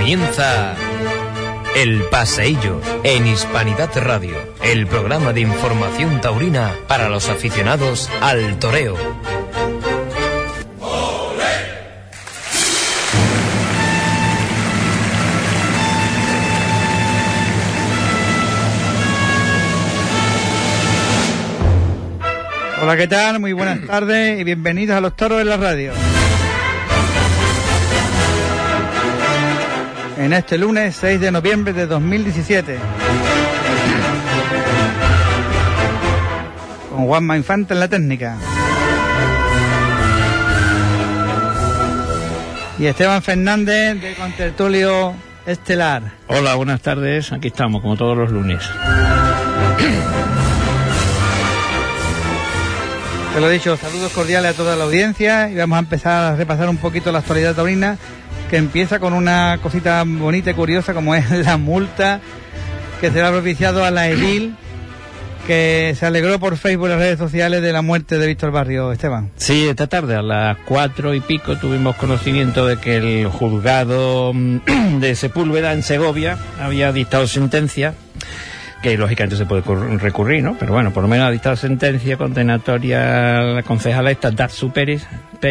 Comienza El Paseillo en Hispanidad Radio, el programa de información taurina para los aficionados al toreo. Hola, ¿qué tal? Muy buenas tardes y bienvenidos a Los Toros en la Radio. En este lunes 6 de noviembre de 2017. Con Juanma Infante en la técnica. Y Esteban Fernández de Contertulio Estelar. Hola, buenas tardes. Aquí estamos, como todos los lunes. Te lo he dicho, saludos cordiales a toda la audiencia y vamos a empezar a repasar un poquito la actualidad taurina, que empieza con una cosita bonita y curiosa como es la multa que se le ha propiciado a la edil, que se alegró por Facebook y las redes sociales de la muerte de Víctor Barrio. Esteban. Sí, esta tarde a las 4:00 tuvimos conocimiento de que el juzgado de Sepúlveda en Segovia había dictado sentencia, que lógicamente se puede recurrir, ¿no? Pero bueno, por lo menos ha dictado sentencia condenatoria a la concejala esta, Dazu Peris,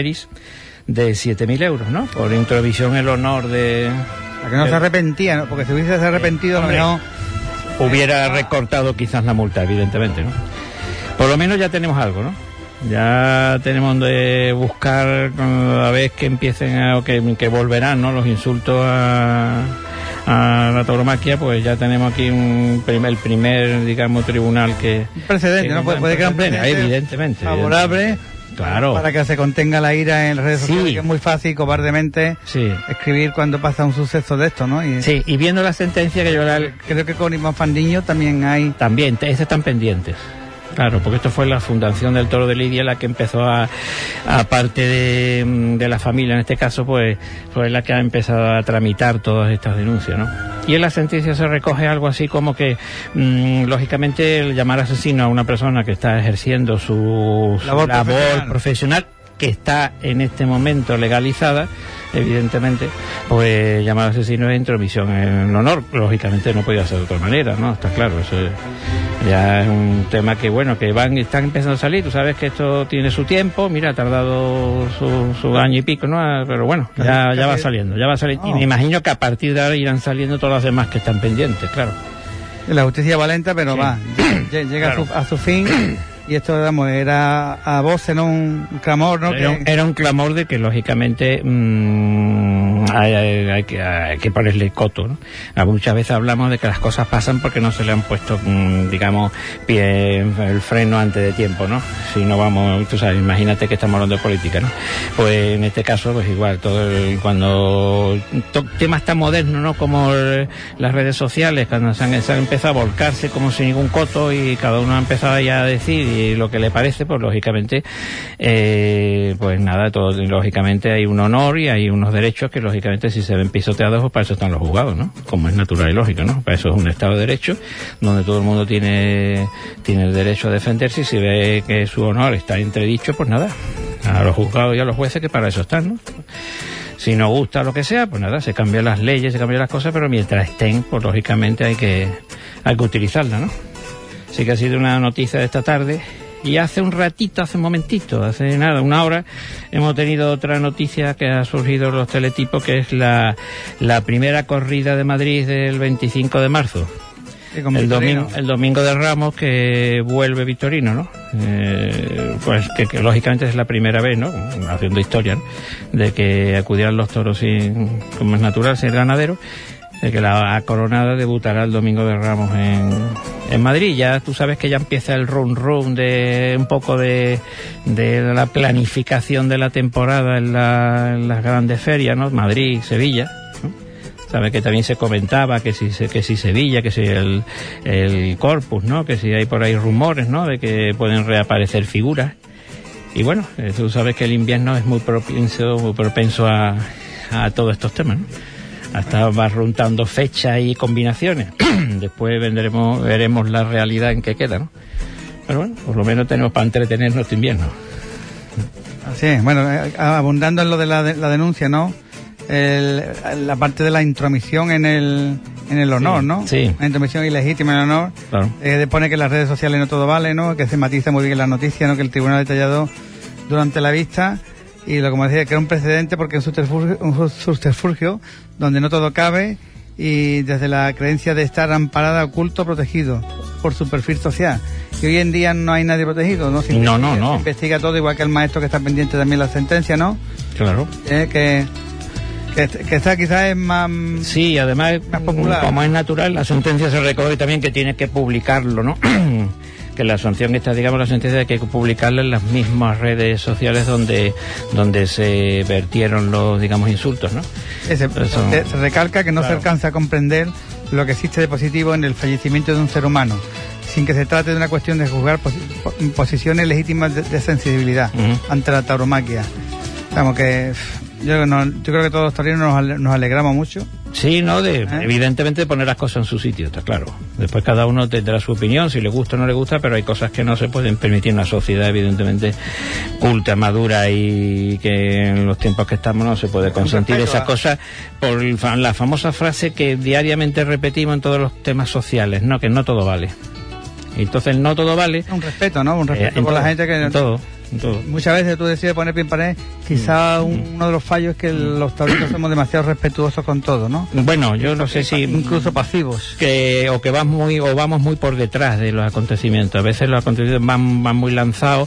de 7.000 euros, ¿no? Por introvisión en el honor de... La que no se arrepentía, ¿no? Porque si hubiese arrepentido, a lo mejor... Hubiera recortado quizás la multa, evidentemente, ¿no? Por lo menos ya tenemos algo, ¿no? Ya tenemos de buscar a vez que empiecen a... que volverán, ¿no? Los insultos a la tauromaquia, pues ya tenemos aquí el primer, digamos, tribunal que... Un precedente, ¿no? Puede crear un precedente evidentemente. Favorable, claro. Para que se contenga la ira en las redes sociales, que es muy fácil, cobardemente, escribir cuando pasa un suceso de esto, ¿no? Y viendo la sentencia que yo... Creo que con Iván Fandiño también hay... También, estos están pendientes. Claro, porque esto fue la Fundación del Toro de Lidia la que empezó aparte de la familia, en este caso, pues fue la que ha empezado a tramitar todas estas denuncias, ¿no? Y en la sentencia se recoge algo así como que, lógicamente, el llamar asesino a una persona que está ejerciendo su labor profesional, que está en este momento legalizada, evidentemente, pues llamar asesino es intromisión en el honor. Lógicamente no podía ser de otra manera, ¿no? Está claro, eso ya es un tema que, bueno, que están empezando a salir. Tú sabes que esto tiene su tiempo, mira, ha tardado su año y pico, ¿no? Pero bueno, ya va saliendo, Oh. Y me imagino que a partir de ahora irán saliendo todas las demás que están pendientes, claro. La justicia va lenta, pero llega claro. a su fin. Y esto, digamos, era a voces, ¿no? Un clamor, ¿no? Era un clamor de que, lógicamente, hay que ponerle coto, ¿no? Muchas veces hablamos de que las cosas pasan porque no se le han puesto, digamos, el freno antes de tiempo, ¿no? Si no vamos, tú sabes, imagínate que estamos hablando de política, ¿no? Pues en este caso, pues igual, cuando temas tan modernos, ¿no? Como las redes sociales, cuando se han empezado a volcarse como sin ningún coto y cada uno ha empezado ya a decir y lo que le parece, pues lógicamente, pues nada, lógicamente hay un honor y hay unos derechos que lógicamente si se ven pisoteados, pues para eso están los juzgados, ¿no? Como es natural y lógico, ¿no? Para eso es un Estado de Derecho, donde todo el mundo tiene el derecho a defenderse, y si ve que su honor está entredicho, pues nada, a los juzgados y a los jueces, que para eso están, ¿no? Si no gusta lo que sea, pues nada, se cambian las leyes, se cambian las cosas, pero mientras estén, pues lógicamente hay que utilizarlas, ¿no? Sí que ha sido una noticia de esta tarde. Y hace un momentito, hace nada, una hora, hemos tenido otra noticia que ha surgido en los teletipos, que es la primera corrida de Madrid del 25 de marzo. El domingo de Ramos, que vuelve Victorino, ¿no? Pues que lógicamente es la primera vez, ¿no? Haciendo historia, ¿no? De que acudieran los toros como es natural, sin el ganadero. De que la coronada debutará el domingo de Ramos en Madrid. Ya tú sabes que ya empieza el run de un poco de la planificación de la temporada en las grandes ferias, ¿no? Madrid, Sevilla, ¿no? Sabes que también se comentaba que si Sevilla, que si el Corpus, ¿no? Que si hay por ahí rumores, ¿no? De que pueden reaparecer figuras. Y bueno, tú sabes que el invierno es muy propenso a todos estos temas, ¿no? Hasta barruntando fechas y combinaciones. Después veremos la realidad en qué queda, ¿no? Pero bueno, por lo menos tenemos para entretenernos este invierno. Así es. Bueno, abundando en lo de la denuncia, ¿no? la parte de la intromisión en el honor, sí, ¿no? Sí. La intromisión ilegítima en el honor. Claro. Pone que en las redes sociales no todo vale, ¿no? Que se matiza muy bien la noticia, ¿no? Que el tribunal ha detallado durante la vista. Y como decía, que era un precedente porque es un subterfugio donde no todo cabe, y desde la creencia de estar amparada, oculto, protegido por su perfil social. Y hoy en día no hay nadie protegido, ¿no? Se investiga todo, igual que el maestro que está pendiente también de la sentencia, ¿no? Claro. Que esta quizás es más... Sí, además, más popular. Como es natural, la sentencia se recoge también que tiene que publicarlo, ¿no? Que la sanción esta, digamos, la sentencia hay que publicarla en las mismas redes sociales donde se vertieron los, digamos, insultos, ¿no? Se recalca que no se alcanza a comprender lo que existe de positivo en el fallecimiento de un ser humano, sin que se trate de una cuestión de juzgar posiciones legítimas de sensibilidad ante la tauromaquia. Digamos que yo creo que todos los taurinos nos alegramos mucho. Sí, no, evidentemente de poner las cosas en su sitio, está claro. Después cada uno tendrá su opinión, si le gusta o no le gusta, pero hay cosas que no se pueden permitir en una sociedad evidentemente culta, madura, y que en los tiempos que estamos no se puede consentir esas cosas por la famosa frase que diariamente repetimos en todos los temas sociales, ¿no? Que no todo vale. Entonces no todo vale. Un respeto, ¿no? Un respeto por la gente que... En todo. Muchas veces tú decides poner pie en pared, quizá uno de los fallos es que los taurinos somos demasiado respetuosos con todo, ¿no? Bueno, yo no sé si... Incluso pasivos. Vamos muy por detrás de los acontecimientos. A veces los acontecimientos van muy lanzados,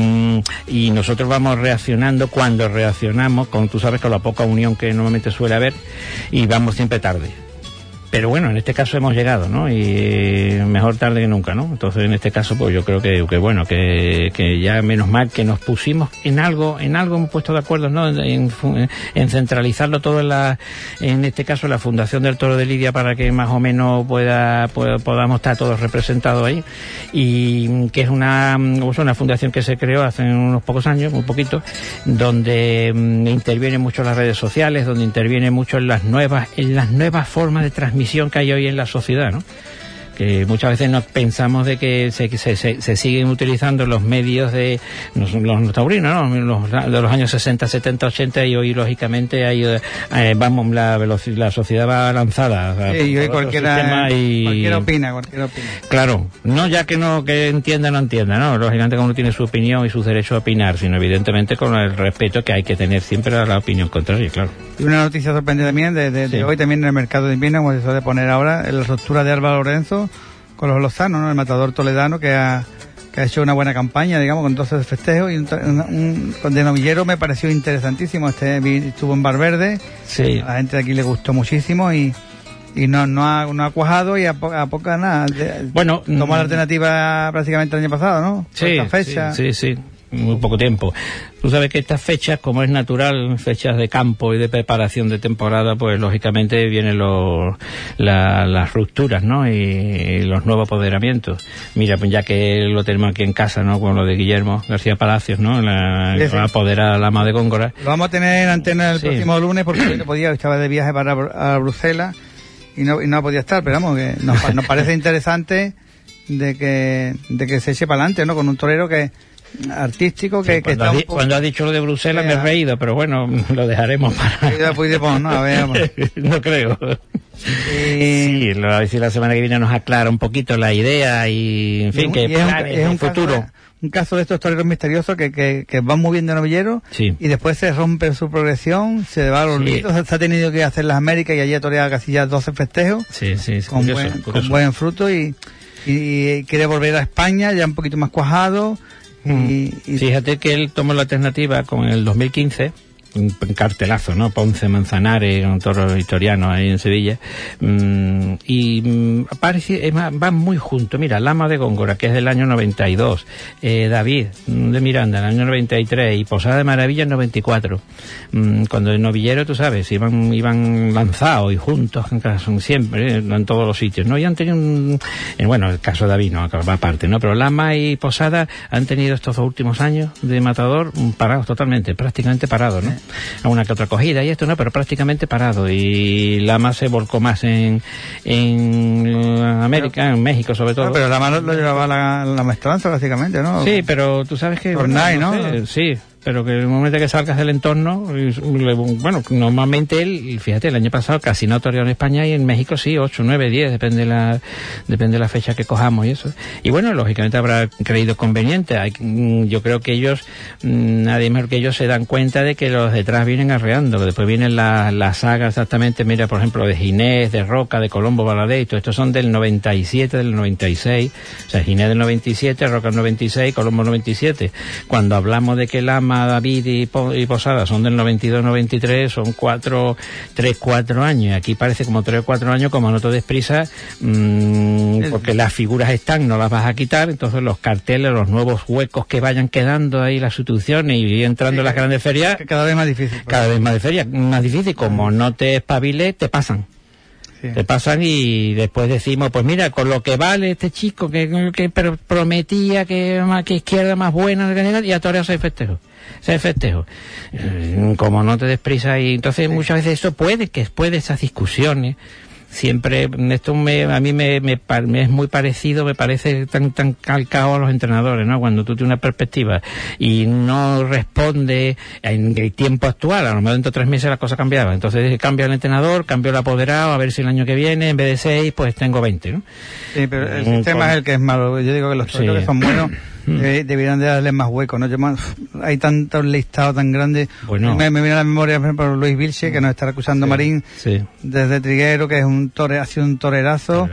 y nosotros vamos reaccionando cuando reaccionamos, tú sabes, con la poca unión que normalmente suele haber, y vamos siempre tarde. Pero bueno, en este caso hemos llegado, ¿no? Y mejor tarde que nunca, ¿no? Entonces, en este caso, pues yo creo que bueno, que ya menos mal que nos pusimos en algo hemos puesto de acuerdo, ¿no? En centralizarlo todo en este caso, la Fundación del Toro de Lidia, para que más o menos podamos estar todos representados ahí. Y que es una fundación que se creó hace unos pocos años, muy poquito, donde interviene mucho las redes sociales, donde interviene mucho en las nuevas formas de transmisión que hay hoy en la sociedad, ¿no? Que muchas veces nos pensamos de que se siguen utilizando los medios de los taurinos, ¿no? De los años 60, 70, 80, y hoy lógicamente la sociedad va lanzada. Sí, y hoy cualquiera opina. Claro, no ya que entienda, ¿no? Lógicamente cada uno tiene su opinión y su derecho a opinar, sino evidentemente con el respeto que hay que tener siempre a la opinión contraria, claro. Y una noticia sorprendente también de hoy, también en el mercado de invierno, como se suele poner ahora, la ruptura de Álvaro Lorenzo con los lozanos, ¿no? El matador toledano que ha hecho una buena campaña, digamos, con 12 festejos, y con de novillero me pareció interesantísimo. Estuvo en Barverde, sí. A la gente de aquí le gustó muchísimo, y no ha cuajado, y a poca nada. Bueno, tomó la alternativa prácticamente el año pasado, ¿no? Sí, fecha. Sí. Muy poco tiempo. Tú sabes que estas fechas, como es natural, fechas de campo y de preparación de temporada, pues lógicamente vienen las rupturas, ¿no? Y los nuevos apoderamientos. Mira, pues ya que lo tenemos aquí en casa, ¿no? Con lo de Guillermo García Palacios, ¿no? Va a apoderar a la ama de Góngora. Lo vamos a tener en antena el próximo lunes, porque yo estaba de viaje a Bruselas y no podía estar, pero vamos, que nos parece interesante de que se eche para adelante, ¿no? Con un torero artístico que está cuando ha dicho lo de Bruselas me he reído, pero bueno, lo dejaremos para... ¿no? A ver, no creo. Sí, a ver si la semana que viene nos aclara un poquito la idea y, en fin, que es un futuro. Un caso de estos toreros misteriosos que van muy bien de novillero, sí. Y después se rompe su progresión, se va a los olvidos, se ha tenido que hacer las Américas y allí ha toreado casi ya 12 festejos, con buen fruto, y quiere volver a España ya un poquito más cuajado. Y fíjate que él tomó la alternativa con el 2015, un cartelazo, ¿no? Ponce Manzanares, un toro victoriano ahí en Sevilla, van muy juntos. Mira, Lama de Góngora, que es del año 92, David de Miranda, del año 93, y Posada de Maravilla en 94. Cuando el novillero, tú sabes, iban lanzados y juntos, siempre, en todos los sitios, ¿no? Y han tenido bueno, el caso de David, no, aparte, ¿no? Pero Lama y Posada han tenido estos 2 últimos años de matador parados totalmente, prácticamente parados, ¿no? A una que otra cogida y esto, ¿no? Pero prácticamente parado. Y Lama se volcó más en América, en México sobre todo. Pero Lama lo llevaba la maestranza, básicamente, ¿no? Sí, pero tú sabes que... Tornay, ¿no? Sí, pero que en el momento que salgas del entorno, bueno, normalmente él, fíjate, el año pasado casi no toreó en España y en México sí, 8, 9, 10, depende de la fecha que cojamos y eso. Y bueno, lógicamente habrá creído conveniente. Yo creo que ellos, nadie mejor que ellos se dan cuenta de que los detrás vienen arreando, después vienen las sagas exactamente, mira, por ejemplo, de Ginés, de Roca, de Colombo, Baladé, y todo estos son del 97, del 96, o sea, Ginés del 97, Roca del 96, Colombo 97. Cuando hablamos de que Lama, David y Posada son del 92, 93, son 4 años, y aquí parece como 3 o 4 años, como no te des prisa, porque las figuras están, no las vas a quitar, entonces los carteles, los nuevos huecos que vayan quedando ahí, las sustituciones y entrando en las grandes ferias, cada vez más difícil. Cada vez más difícil, como no te espabiles, te pasan. Sí. Te pasan y después decimos, pues mira, con lo que vale este chico que prometía que izquierda más buena, y a torear se festejo. Como no te des prisa, y entonces muchas veces eso puede esas discusiones. Siempre esto a mí me es muy parecido, me parece tan calcado a los entrenadores, ¿no? Cuando tú tienes una perspectiva y no responde en el tiempo actual, a lo mejor dentro de 3 meses la cosa cambiaba, entonces cambia el entrenador, cambio el apoderado, a ver si el año que viene en vez de 6 pues tengo 20, ¿no? Sí, pero el sistema es el que es malo. Yo digo que los toreros que son buenos deberían de darle más hueco, ¿no? Hay tantos listados tan grandes. Bueno. Me viene a la memoria, por ejemplo, Luis Vilche, que nos está acusando Marín desde Triguero, que es ha sido un torerazo.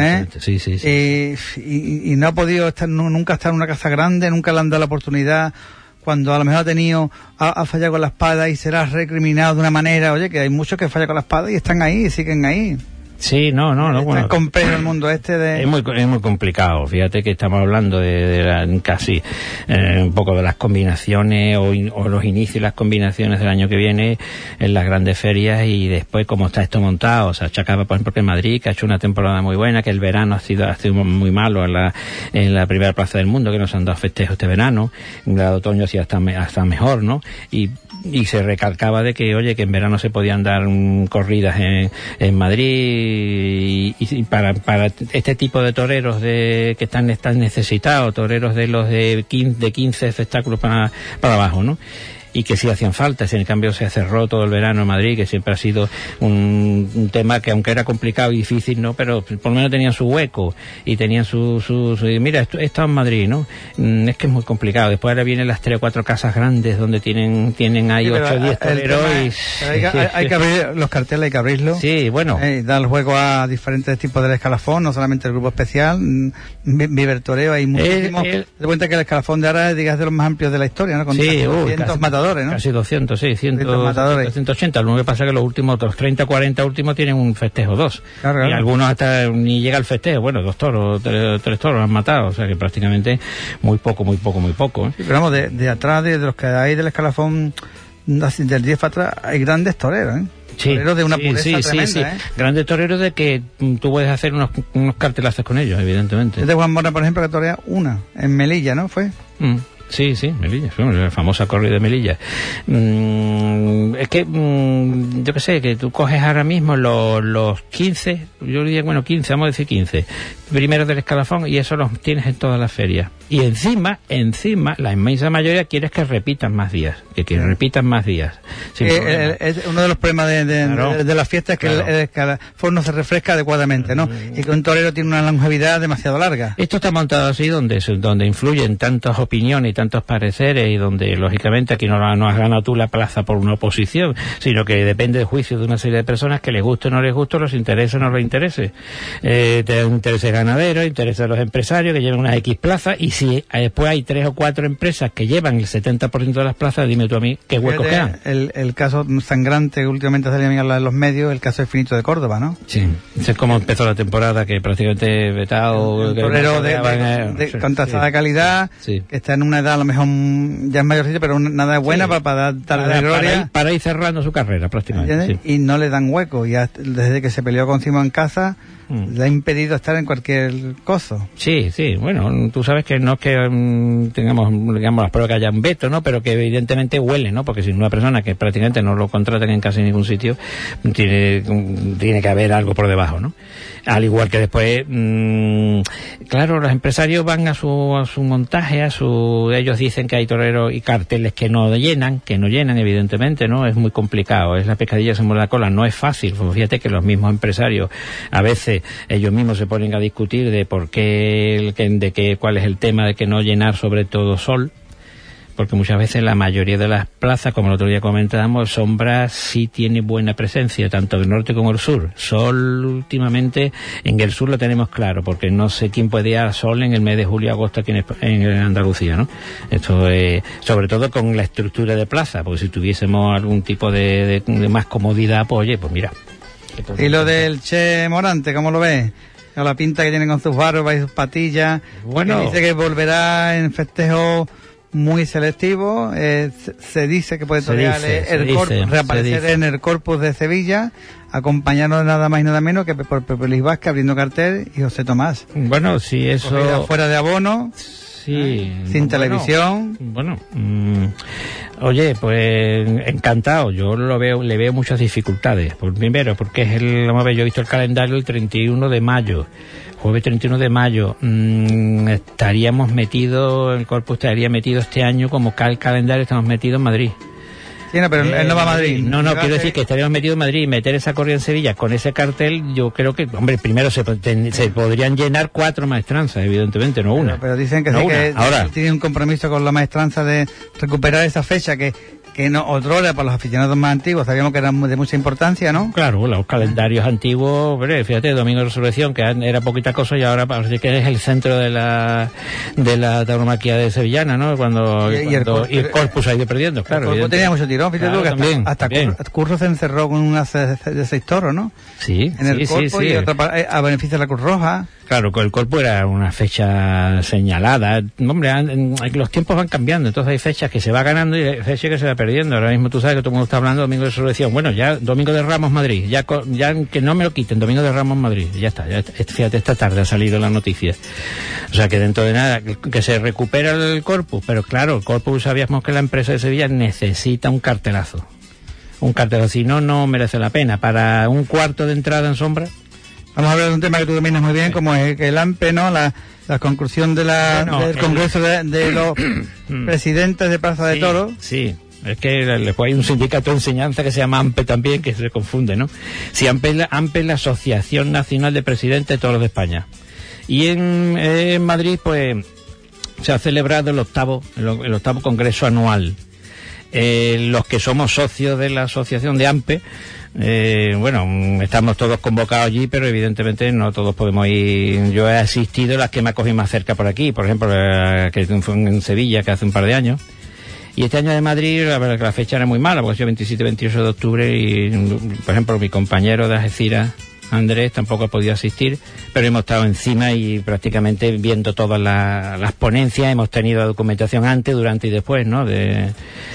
Y no ha podido nunca estar en una casa grande, nunca le han dado la oportunidad. Cuando a lo mejor ha fallado con la espada y será recriminado de una manera. Oye, que hay muchos que fallan con la espada y están ahí, y siguen ahí. Sí, no. Bueno, complejo el mundo Es muy complicado. Fíjate que estamos hablando de casi un poco de las combinaciones o los inicios y las combinaciones del año que viene en las grandes ferias, y después cómo está esto montado. O sea, achacaba, por ejemplo, que Madrid, que ha hecho una temporada muy buena, que el verano ha sido muy malo en la primera plaza del mundo, que nos han dado festejos este verano. En el otoño sí hasta mejor, ¿no? Y se recalcaba de que, oye, que en verano se podían dar corridas en Madrid, y para este tipo de toreros que están necesitados, toreros de los de 15 espectáculos para abajo, ¿no? Y que sí hacían falta. En cambio se cerró todo el verano en Madrid, que siempre ha sido un tema que, aunque era complicado y difícil, ¿no? Pero por lo menos tenían su hueco y tenían mira, he estado en Madrid, ¿no? Es que es muy complicado. Después ahora vienen las 3 o 4 casas grandes donde tienen ahí 8 o 10 toreros hay que abrir los carteles, hay que abrirlos. Sí, bueno. Dar el juego a diferentes tipos del escalafón, no solamente el grupo especial. Viver Toreo, hay muchísimos. De cuenta que el escalafón de ahora es de los más amplios de la historia, ¿no? Con 200 matadores, ¿no? Casi 200, sí, 180. Lo que pasa es que los últimos, los 30, 40 últimos tienen un festejo 2. Claro. Y algunos hasta ni llega al festejo. Bueno, 2 toros, 3 toros han matado. O sea que prácticamente muy poco. ¿eh? Sí, pero vamos, de atrás, de los que hay del escalafón, del 10 para atrás, hay grandes toreros, ¿eh? Sí, toreros de una pureza tremenda, ¿eh? Grandes toreros de que tú puedes hacer unos cartelazos con ellos, evidentemente. Es de Juan Mora, por ejemplo, que torea una, en Melilla, ¿no? ¿Fue? Sí, Melilla, la famosa corrida de Melilla. Es que, yo qué sé, que tú coges ahora mismo los 15, yo diría, 15, vamos a decir 15, primeros del escalafón, y eso los tienes en todas las ferias. Y encima, la inmensa mayoría quieres que repitan más días, repitan más días. Uno de los problemas de la fiesta es que el escalafón no se refresca adecuadamente, ¿no? Y que un torero tiene una longevidad demasiado larga. Esto está montado así donde influyen tantas opiniones y tantos pareceres, y donde lógicamente aquí no has ganado tú la plaza por una oposición, sino que depende del juicio de una serie de personas que les guste o no les guste, los interese o no les interese. Te interesa ganadero, interesa a los empresarios que llevan unas X plazas, y si después hay 3 o 4 empresas que llevan el 70% de las plazas, dime tú a mí qué huecos quedan. El caso sangrante que últimamente ha salido en los medios, el caso Finito de Córdoba, ¿no? Sí, ese es como empezó la temporada, que prácticamente vetado, torero de contrastada calidad, que está en una edad a lo mejor ya es mayorcito, pero nada buena para darle gloria. Para ir cerrando su carrera prácticamente. Y no le dan hueco. Y desde que se peleó con Simón Caza, le ha impedido estar en cualquier coso. Sí, bueno, tú sabes que no es que tengamos, digamos, las pruebas que haya un veto, ¿no? Pero que evidentemente huele, ¿no? Porque si una persona que prácticamente no lo contratan en casi ningún sitio, tiene que haber algo por debajo, ¿no? Al igual que después, claro, los empresarios van a su montaje, ellos dicen que hay toreros y carteles que no llenan, evidentemente, ¿no? Es muy complicado, es la pescadilla se muerde la cola, no es fácil. Pues fíjate que los mismos empresarios, a veces ellos mismos se ponen a discutir de por qué, cuál es el tema de que no llenar sobre todo sol, porque muchas veces la mayoría de las plazas, como el otro día comentábamos, Sombra sí tiene buena presencia, tanto el norte como el sur. Sol, últimamente, en el sur lo tenemos claro, porque no sé quién puede ir a sol en el mes de julio agosto aquí en Andalucía, ¿no? Esto es, sobre todo con la estructura de plaza, porque si tuviésemos algún tipo de más comodidad, pues oye, pues mira. ¿Y lo del Che Morante, cómo lo ves? A la pinta que tiene con sus barbas y sus patillas. Bueno, que dice que volverá en festejo muy selectivo, se dice que puede reaparecer en el Corpus de Sevilla, acompañado nada más y nada menos que por Pepe Luis Vázquez abriendo cartel y José Tomás. Bueno, si eso... fuera de abono, sin televisión. Bueno, oye, pues encantado, yo le veo muchas dificultades. Primero, porque yo he visto el calendario el 31 de mayo. Jueves 31 de mayo, el Corpus estaría metido este año como el calendario, estamos metidos en Madrid. Sí, no, pero él no va a Madrid. No, quiero decir que estaríamos metidos en Madrid y meter esa corrida en Sevilla con ese cartel, yo creo que, hombre, primero se podrían llenar 4 maestranzas, evidentemente, no una. Pero dicen que no sí, una. que ahora tiene un compromiso con la maestranza de recuperar esa fecha que no otrora para los aficionados más antiguos, sabíamos que era de mucha importancia, ¿no? Claro, los calendarios antiguos, fíjate, Domingo de Resurrección, que era poquita cosa y ahora parece que es el centro de la tauromaquia de sevillana, ¿no? Cuando el Corpus ha ido perdiendo, claro. El Corpus tenía mucho tirón, fíjate tú, que hasta Curro se encerró con una de 6 toros, ¿no? Sí, en el Corpus y otra a beneficio de la Cruz Roja. Claro, el Corpus era una fecha señalada. Hombre, los tiempos van cambiando, entonces hay fechas que se va ganando y hay fechas que se va perdiendo. Ahora mismo tú sabes que todo el mundo está hablando de Domingo de Resurrección. Bueno, ya Domingo de Ramos Madrid, ya que no me lo quiten, Domingo de Ramos Madrid, ya está. Fíjate, esta tarde ha salido la noticia. O sea que dentro de nada, que se recupera el Corpus, pero claro, el Corpus sabíamos que la empresa de Sevilla necesita un cartelazo. Si no merece la pena. Para un cuarto de entrada en Sombra. Vamos a hablar de un tema que tú dominas muy bien, como es el AMPE, ¿no? La conclusión del Congreso de los presidentes de Plaza de Toros. Sí, es que después hay un sindicato de enseñanza que se llama AMPE también, que se confunde, ¿no? Si AMPE es la Asociación Nacional de Presidentes de Toros de España. Y en Madrid, pues, se ha celebrado el octavo Congreso anual. Los que somos socios de la asociación de AMPE, estamos todos convocados allí, pero evidentemente no todos podemos ir. Yo he asistido a las que me ha cogido más cerca por aquí, por ejemplo, que fue en Sevilla, que hace un par de años. Y este año de Madrid, la verdad que la fecha era muy mala, porque ha sido 27-28 de octubre y, por ejemplo, mi compañero de Algeciras, Andrés, tampoco ha podido asistir, pero hemos estado encima y prácticamente viendo todas las ponencias. Hemos tenido documentación antes, durante y después, ¿no?, del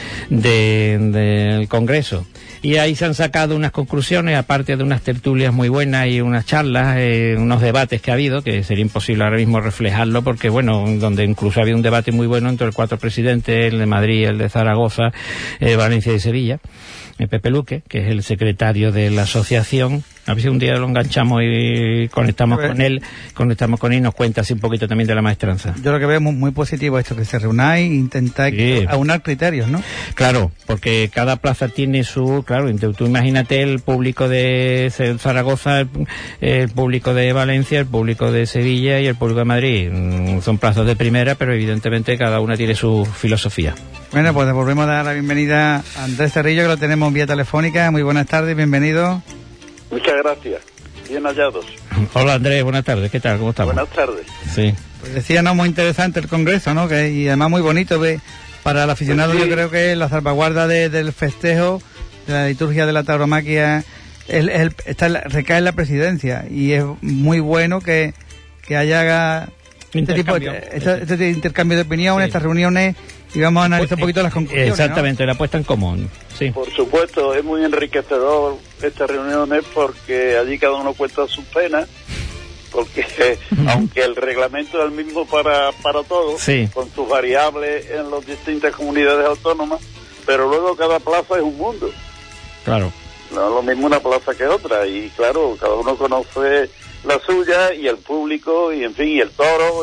Congreso. Y ahí se han sacado unas conclusiones, aparte de unas tertulias muy buenas y unas charlas, unos debates que ha habido, que sería imposible ahora mismo reflejarlo, porque donde incluso había un debate muy bueno entre los 4 presidentes, el de Madrid, el de Zaragoza, Valencia y Sevilla. Pepe Luque, que es el secretario de la asociación. A ver si un día lo enganchamos y conectamos con él y nos cuenta así un poquito también de la maestranza. Yo lo que veo muy, muy positivo esto, que se reunáis e intentáis aunar criterios, ¿no? Claro, porque cada plaza tiene tú imagínate el público de Zaragoza, el público de Valencia, el público de Sevilla y el público de Madrid. Son plazas de primera, pero evidentemente cada una tiene su filosofía. Bueno, pues volvemos a dar la bienvenida a Andrés Cerrillo, que lo tenemos vía telefónica. Muy buenas tardes, bienvenido. Muchas gracias. Bien hallados. Hola Andrés, buenas tardes. ¿Qué tal? ¿Cómo estamos? Buenas tardes. Sí. Pues decía, ¿no?, muy interesante el Congreso, ¿no? Y además muy bonito. Para el aficionado, pues sí. Yo creo que la salvaguarda del festejo, de la liturgia de la tauromaquia, recae en la presidencia. Y es muy bueno que haya este intercambio de opinión, estas reuniones, y vamos a analizar un poquito las conclusiones. Exactamente, ¿no? La puesta en común. Sí. Por supuesto, es muy enriquecedor estas reuniones, porque allí cada uno cuenta sus penas porque aunque el reglamento es el mismo para todos, sí, con sus variables en las distintas comunidades autónomas, pero luego cada plaza es un mundo. Claro. No es lo mismo una plaza que otra, y claro, cada uno conoce la suya y el público, y en fin, y el toro,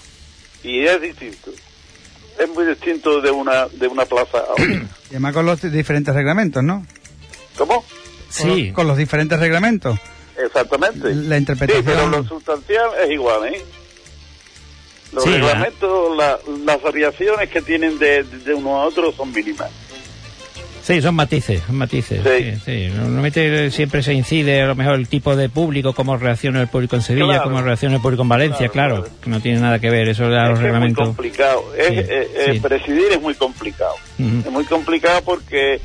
y es distinto. Es muy distinto de una plaza a otra. Y además con los diferentes reglamentos, ¿no? ¿Cómo? Sí. Con los diferentes reglamentos. Exactamente. La interpretación. Sí, pero lo sustancial es igual, ¿eh? Los Sí, reglamentos, las variaciones que tienen de uno a otro son mínimas. Sí, son matices. Sí. Normalmente siempre se incide a lo mejor el tipo de público, cómo reacciona el público en Sevilla, Claro. cómo reacciona el público en Valencia, claro, que no tiene nada que ver, eso de los reglamentos. Es muy complicado, Sí. presidir es muy complicado. Ujú. Es muy complicado porque,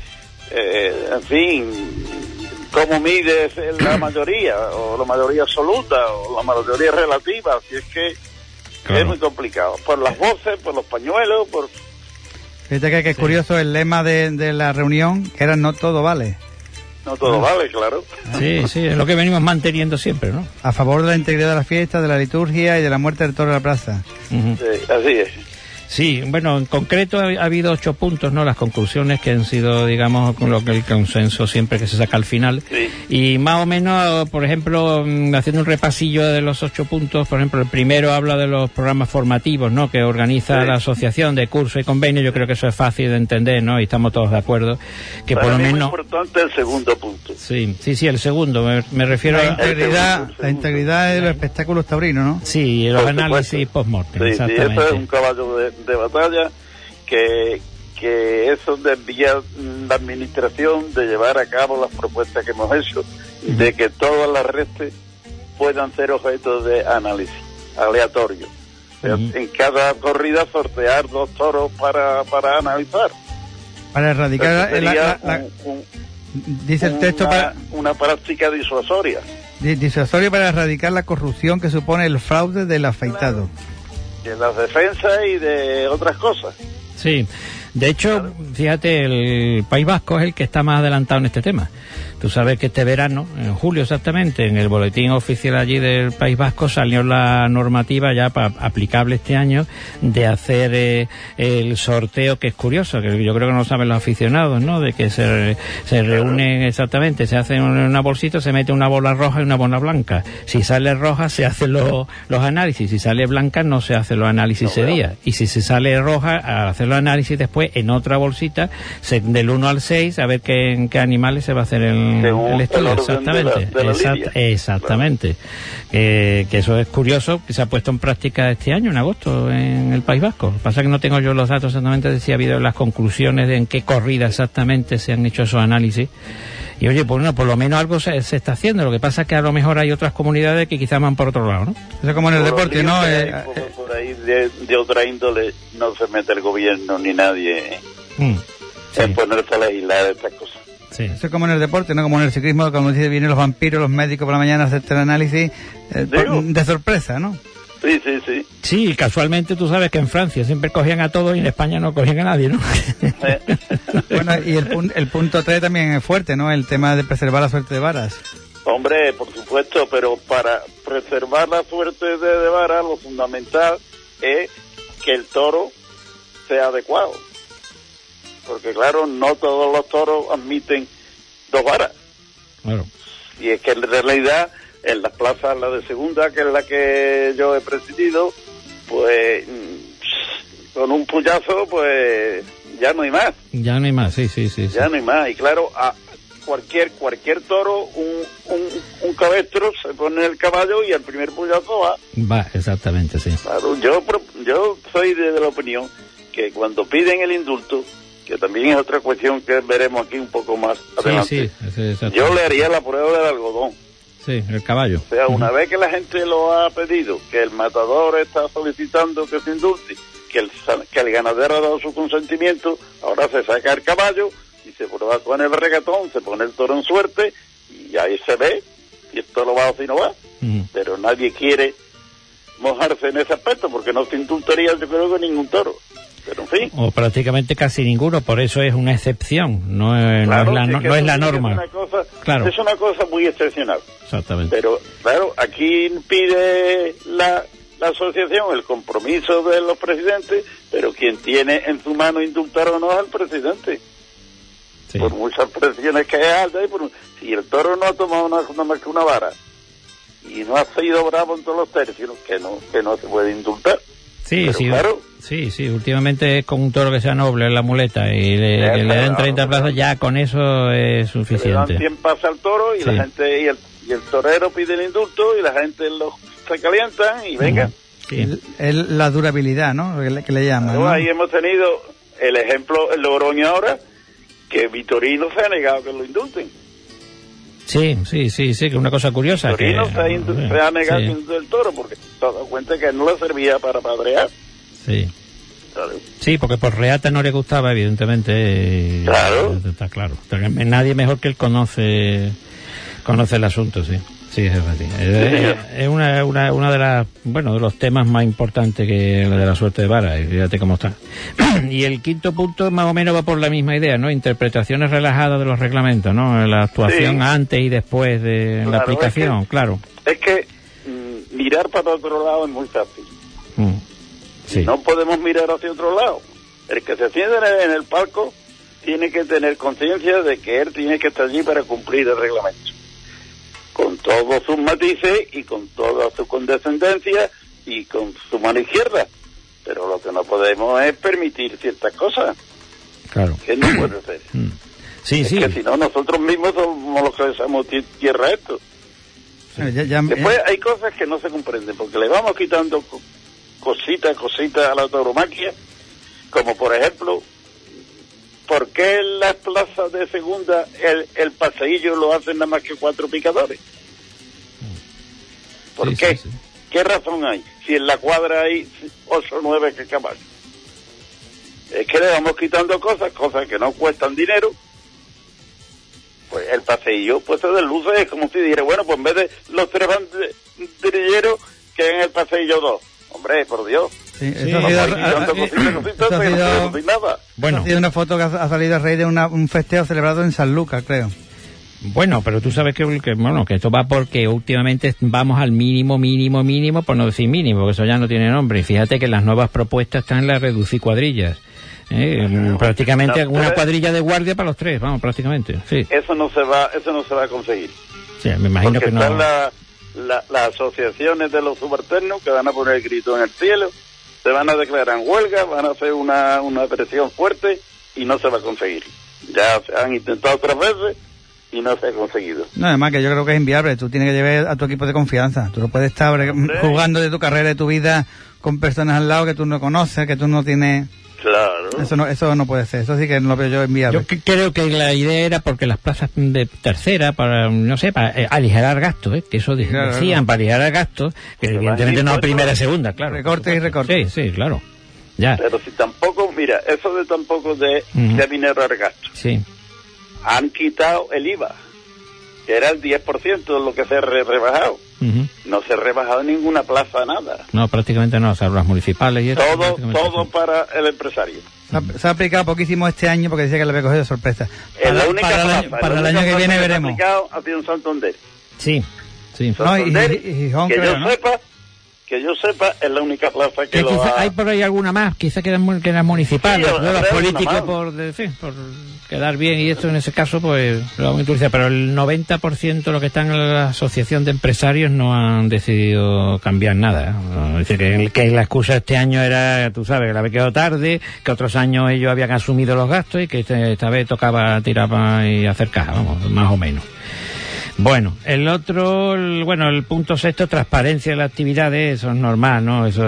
en fin, cómo mides la mayoría, o la mayoría absoluta, o la mayoría relativa, así es que Claro. es muy complicado. Por las voces, por los pañuelos, por... Fíjate que es curioso el lema de la reunión, que era no todo vale. No todo vale, claro. Sí, es lo que venimos manteniendo siempre, ¿no? A favor de la integridad de la fiesta, de la liturgia y de la muerte del toro de la plaza. Ujú. Sí, así es. Sí, bueno, en concreto ha habido 8 puntos, ¿no? Las conclusiones que han sido, digamos, con lo que el consenso siempre que se saca al final. Sí. Y más o menos, por ejemplo, haciendo un repasillo de los 8 puntos, por ejemplo, el primero habla de los programas formativos, ¿no? Que organiza Sí. la asociación de curso y convenio. Yo creo que eso es fácil de entender, ¿no? Y estamos todos de acuerdo. Que Para por lo mí es muy menos... importante el segundo punto. Sí, el segundo. Me refiero La a... integridad, segundo. la integridad de los espectáculos taurinos, ¿no? Sí, los Por análisis supuesto. post-mortem, Sí, exactamente. eso es un caballo de batalla que eso desvía la administración de llevar a cabo las propuestas que hemos hecho, de que todas las restes puedan ser objeto de análisis aleatorio. O sea, Ujú. en cada corrida sortear 2 toros para analizar. Para erradicar Eso sería dice el texto, una práctica disuasoria. disuasorio para erradicar la corrupción que supone el fraude del afeitado. De las defensas y de otras cosas. Sí, de hecho, fíjate, el País Vasco es el que está más adelantado en este tema. Tú sabes que este verano, en julio exactamente, en el boletín oficial allí del País Vasco salió la normativa ya aplicable este año de hacer el sorteo, que es curioso, que yo creo que no lo saben los aficionados, ¿no? De que se reúnen exactamente, se hace una bolsita, se mete una bola roja y una bola blanca. Si sale roja se hacen los análisis, si sale blanca no se hacen los análisis ese día. Y si se sale roja, al hacer los análisis después en otra bolsita, del 1 al 6, a ver en qué animales se va a hacer el estudio. Exactamente. Exactamente. Que eso es curioso, que se ha puesto en práctica este año, en agosto, en el País Vasco. Lo que pasa es que no tengo yo los datos exactamente de si ha habido las conclusiones de en qué corrida exactamente se han hecho esos análisis. Y oye, pues bueno, por lo menos algo se está haciendo. Lo que pasa es que a lo mejor hay otras comunidades que quizás van por otro lado, ¿no? Eso es como en el deporte, ¿no? Por ahí de otra índole no se mete el gobierno ni nadie Sí. en ponerse a legislar estas cosas. Sí. Eso es como en el deporte, ¿no? Como en el ciclismo, como dice, vienen los vampiros, los médicos por la mañana a hacerte el análisis de sorpresa, ¿no? Sí. Sí, casualmente tú sabes que en Francia siempre cogían a todos y en España no cogían a nadie, ¿no? Bueno, y el punto 3 también es fuerte, ¿no? El tema de preservar la suerte de varas. Hombre, por supuesto, pero para preservar la suerte de vara, lo fundamental es que el toro sea adecuado. Porque claro, no todos los toros admiten 2 varas. Claro. Y es que en realidad, en las plazas, la de segunda, que es la que yo he presidido, pues con un puyazo, pues ya no hay más. Ya no hay más, sí. Ya no hay más. Y claro, a cualquier toro, un cabestro se pone en el caballo y el primer puyazo va. Va, exactamente, sí. Claro, yo soy de la opinión que cuando piden el indulto, que también es otra cuestión que veremos aquí un poco más adelante, yo le haría la prueba del algodón. Sí, el caballo. O sea, una vez que la gente lo ha pedido, que el matador está solicitando que se indulte, que el ganadero ha dado su consentimiento, ahora se saca el caballo y se prueba con el regatón, se pone el toro en suerte y ahí se ve si esto lo va o si no va. Pero nadie quiere mojarse en ese aspecto porque no se indultaría, yo creo, que ningún toro. Pero en fin. O prácticamente casi ninguno, por eso es una excepción, no es la norma. Es una cosa muy excepcional. Exactamente. Pero, claro, aquí pide la asociación el compromiso de los presidentes, pero quien tiene en su mano indultar o no es el presidente. Sí. Por muchas presiones que haya altas, si el toro no ha tomado nada más que una vara y no ha sido bravo en todos los tercios, que no se puede indultar. Sí, pero sí, claro. Sí, últimamente con un toro que sea noble en la muleta y le den 30 plazas, ya con eso es suficiente. Le dan 100 pasas al toro y la gente y el torero pide el indulto y la gente se calientan y venga. Sí. La durabilidad, ¿no? Que le llaman. ¿no? Ahí hemos tenido el ejemplo en Logroño ahora, que Vitorino se ha negado que lo indulten. Sí, que es una cosa curiosa. Vitorino se ha negado que indulten el toro porque se ha dado cuenta que no le servía para padrear. Sí. Claro. Sí, porque por reata no le gustaba, evidentemente. Claro. Está claro. Nadie mejor que él conoce el asunto, sí. Sí, es así. Es una de los temas más importantes que la de la suerte de vara, y fíjate cómo está. Y el quinto punto más o menos va por la misma idea, ¿no? Interpretaciones relajadas de los reglamentos, ¿no? La actuación antes y después de la aplicación, claro. Es que mirar para otro lado es muy fácil. Sí. No podemos mirar hacia otro lado. El que se siente en el palco tiene que tener conciencia de que él tiene que estar allí para cumplir el reglamento, con todos sus matices y con toda su condescendencia y con su mano izquierda. Pero lo que no podemos es permitir ciertas cosas. Claro. Que no puede ser. Sí. Que si no, nosotros mismos somos los que dejamos tierra a esto. Después hay cosas que no se comprenden, porque le vamos quitando cositas a la tauromaquia, como por ejemplo, ¿por qué en las plazas de segunda el paseillo lo hacen nada más que 4 picadores? ¿Por qué? Sí. ¿Qué razón hay? Si en la cuadra hay 8 o 9 caballos. Es que le vamos quitando cosas que no cuestan dinero. Pues el paseillo puesto de luces es como si dijera, bueno, pues en vez de los 3 banderilleros, que en el paseillo 2. Hombre, por Dios. Sí, eso ha sido una foto que ha salido a raíz de un festejo celebrado en San Lucas, creo. Bueno, pero tú sabes que esto va porque últimamente vamos al mínimo, por no decir mínimo, que eso ya no tiene nombre. Y fíjate que las nuevas propuestas están en la reducir cuadrillas. Prácticamente una cuadrilla de guardia para los 3, vamos, prácticamente. Sí. Eso no se va a conseguir. Sí, me imagino porque que no. Las asociaciones de los subalternos que van a poner el grito en el cielo, se van a declarar en huelga, van a hacer una presión fuerte y no se va a conseguir. Ya se han intentado 3 veces y no se ha conseguido. No, además que yo creo que es inviable. Tú tienes que llevar a tu equipo de confianza. Tú no puedes estar jugando de tu carrera, de tu vida, con personas al lado que tú no conoces, que tú no tienes... Claro. Eso no puede ser. Eso sí que no lo veo yo inviable. Yo creo que la idea era porque las plazas de tercera, para aligerar gastos, que eso decían, para aligerar gastos, que evidentemente no primera y segunda, claro. Recorte y recorte. Sí, claro. Ya. Pero si tampoco, mira, eso de tampoco de dinero al gasto. Sí. Han quitado el IVA, que era el 10% de lo que se ha rebajado. No se ha rebajado en ninguna plaza nada. No, prácticamente no, o sea, las municipales y eso. Todo para el empresario. Se ha aplicado poquísimo este año porque decía que le había cogido de sorpresa. Para el año que viene veremos. Ha sido en Santander. Sí. Santander, Gijón, que yo sepa, es la única plaza que lo ha... Hay por ahí alguna más, quizá que las municipales, los políticos por quedar bien, y esto en ese caso pues lo vamos a utilizar, pero el 90% de los que están en la asociación de empresarios no han decidido cambiar nada. Es decir, que la excusa este año era, tú sabes, que la había quedado tarde, que otros años ellos habían asumido los gastos y que esta vez tocaba tirar y hacer caja, vamos, más o menos. Bueno, el punto sexto, transparencia de las actividades, eso es normal, ¿no? Eso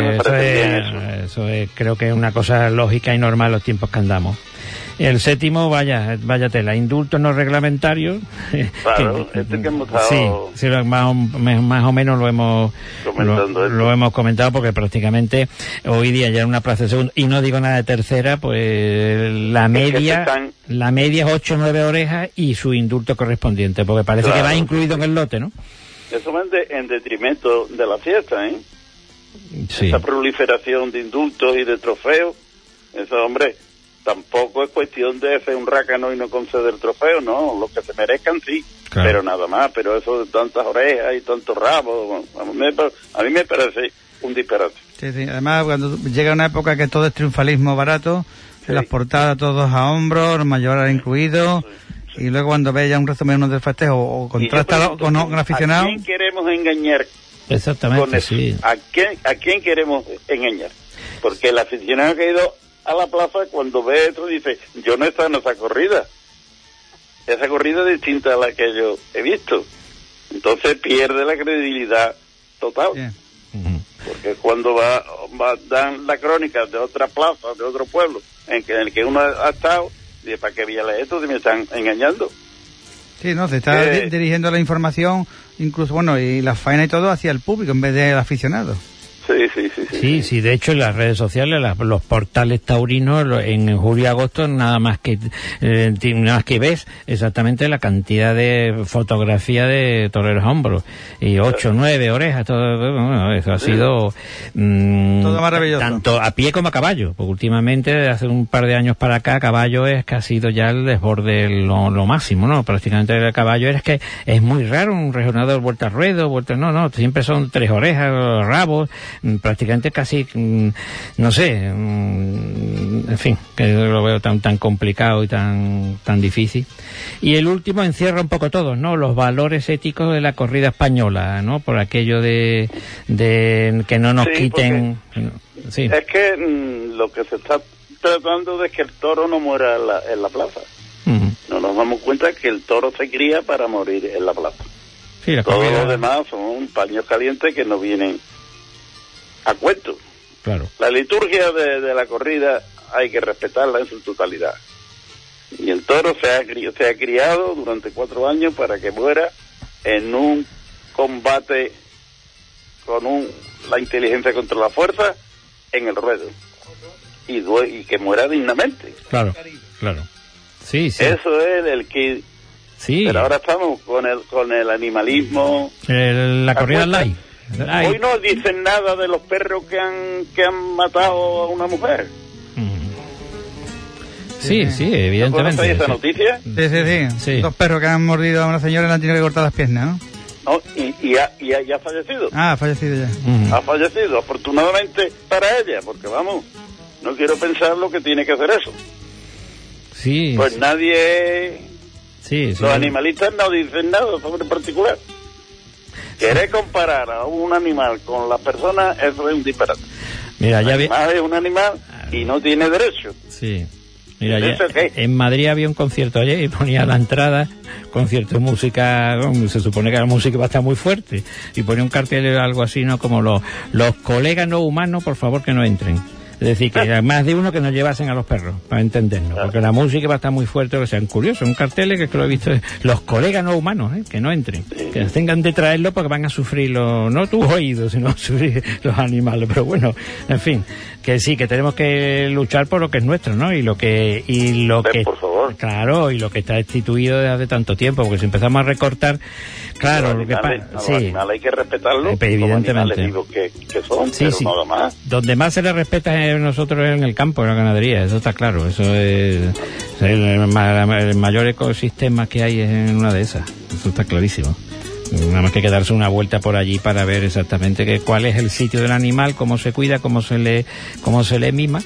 es, creo que es una cosa lógica y normal en los tiempos que andamos. El séptimo, vaya tela, indultos no reglamentarios. Claro, que hemos estado... Sí, más o menos lo hemos comentado, porque prácticamente hoy día ya en una plaza de segunda, y no digo nada de tercera, pues la media es 8 o 9 orejas y su indulto correspondiente, porque parece que va incluido en el lote, ¿no? Eso va en detrimento de la fiesta, ¿eh? Sí. Esa proliferación de indultos y de trofeos Eso, hombre, tampoco es cuestión de ser un rácano y no conceder trofeo, no, lo que se merezcan sí, claro. Pero nada más, pero eso de tantas orejas y tantos rabos, a mí me parece un disparate. Sí, además cuando llega una época que todo es triunfalismo barato, sí. Las portadas todos a hombros, mayores incluidos, sí. Y luego cuando ve ya un resumen del festejo o contrasta con un aficionado. ¿A quién queremos engañar? Exactamente, sí. ¿A quién queremos engañar? Porque el aficionado que ha ido a la plaza, cuando ve esto, dice, yo no he estado en esa corrida. Esa corrida es distinta a la que yo he visto. Entonces pierde la credibilidad total. Yeah. Uh-huh. Porque cuando dan la crónica de otra plaza, de otro pueblo, en el que uno ha estado, dice, ¿para qué voy a leer esto si me están engañando? Sí, no, se está dirigiendo la información, incluso, bueno, y la faena y todo hacia el público en vez del aficionado. Sí, de hecho en las redes sociales, los portales taurinos en julio y agosto nada más que ves exactamente la cantidad de fotografía de toreros a hombros y 8, 9 orejas, todo, bueno, eso ha sido todo maravilloso, tanto a pie como a caballo, porque últimamente hace un par de años para acá a caballo es que ha sido ya el desborde lo máximo, ¿no? Prácticamente el caballo es que es muy raro un rejonador vuelta a ruedo, no, siempre son 3 orejas, rabos, prácticamente casi, no sé, en fin, que lo veo tan complicado y tan difícil. Y el último encierra un poco todo, ¿no? Los valores éticos de la corrida española, ¿no? Por aquello de que no nos quiten. Sí. Es que lo que se está tratando de que el toro no muera en la plaza. Uh-huh. No nos damos cuenta que el toro se cría para morir en la plaza. Sí, todos los demás son paños calientes que no vienen a cuento. Claro. La liturgia de la corrida hay que respetarla en su totalidad. Y el toro se ha criado durante 4 años para que muera en un combate con la inteligencia contra la fuerza en el ruedo. Y que muera dignamente. Claro. Sí. Eso es el que... Sí. Pero ahora estamos con el animalismo. La corrida light. Hoy no dicen nada de los perros que han matado a una mujer. Sí, evidentemente. ¿No esa noticia? Sí. 2 perros que han mordido a una señora y le han tenido que cortar las piernas, ¿no? No, y ha fallecido. Ha fallecido ya. Ha fallecido, afortunadamente para ella, porque vamos, no quiero pensar lo que tiene que hacer eso. Sí. Pues nadie... Los animalistas no dicen nada sobre el particular. Querer comparar a un animal con la persona, eso es un disparate. Mira, el animal es un animal y no tiene derecho. Sí. Mira, en Madrid había un concierto ayer y ponía la entrada, concierto de música, se supone que la música va a estar muy fuerte, y ponía un cartel algo así, ¿no? Como los colegas no humanos, por favor que no entren. Es decir, que más de uno que nos llevasen a los perros, para entendernos, porque la música va a estar muy fuerte, que sean curiosos, un cartel que lo he visto, los colegas no humanos, que no entren, que tengan de traerlo porque van a sufrir no tus oídos, sino a sufrir los animales, pero bueno, en fin, que sí, que tenemos que luchar por lo que es nuestro, ¿no? Y lo que por favor. Claro, y lo que está instituido desde hace tanto tiempo, porque si empezamos a recortar, claro, los animales hay que respetarlos, evidentemente. Digo que son, pero nada más. Donde más se les respeta es nosotros en el campo, en la ganadería, eso está claro, eso es el mayor ecosistema que hay en una de esas, eso está clarísimo. Nada más que darse una vuelta por allí para ver exactamente cuál es el sitio del animal, cómo se cuida, cómo se le mima,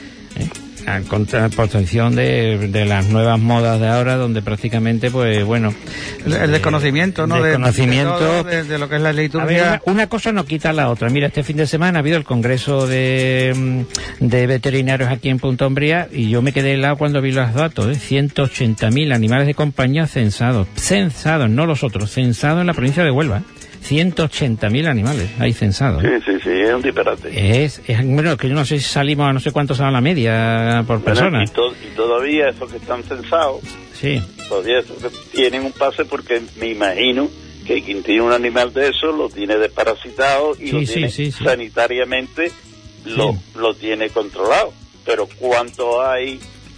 a contraposición de las nuevas modas de ahora, donde prácticamente, pues bueno, el desconocimiento, ¿no? Desconocimiento de lo que es la liturgia. A ver, una cosa no quita la otra. Mira, este fin de semana ha habido el congreso de veterinarios aquí en Punta Umbría, y yo me quedé helado cuando vi los datos, 180.000 animales de compañía censados, no los otros, censados en la provincia de Huelva. 180.000 animales hay censados. Sí, es un disparate. Es bueno, que yo no sé si salimos a no sé cuántos a la media por persona. Y todavía esos que están censados, todavía esos que tienen un pase, porque me imagino que quien tiene un animal de eso lo tiene desparasitado y lo tiene sanitariamente, lo tiene controlado. Pero ¿cuánto hay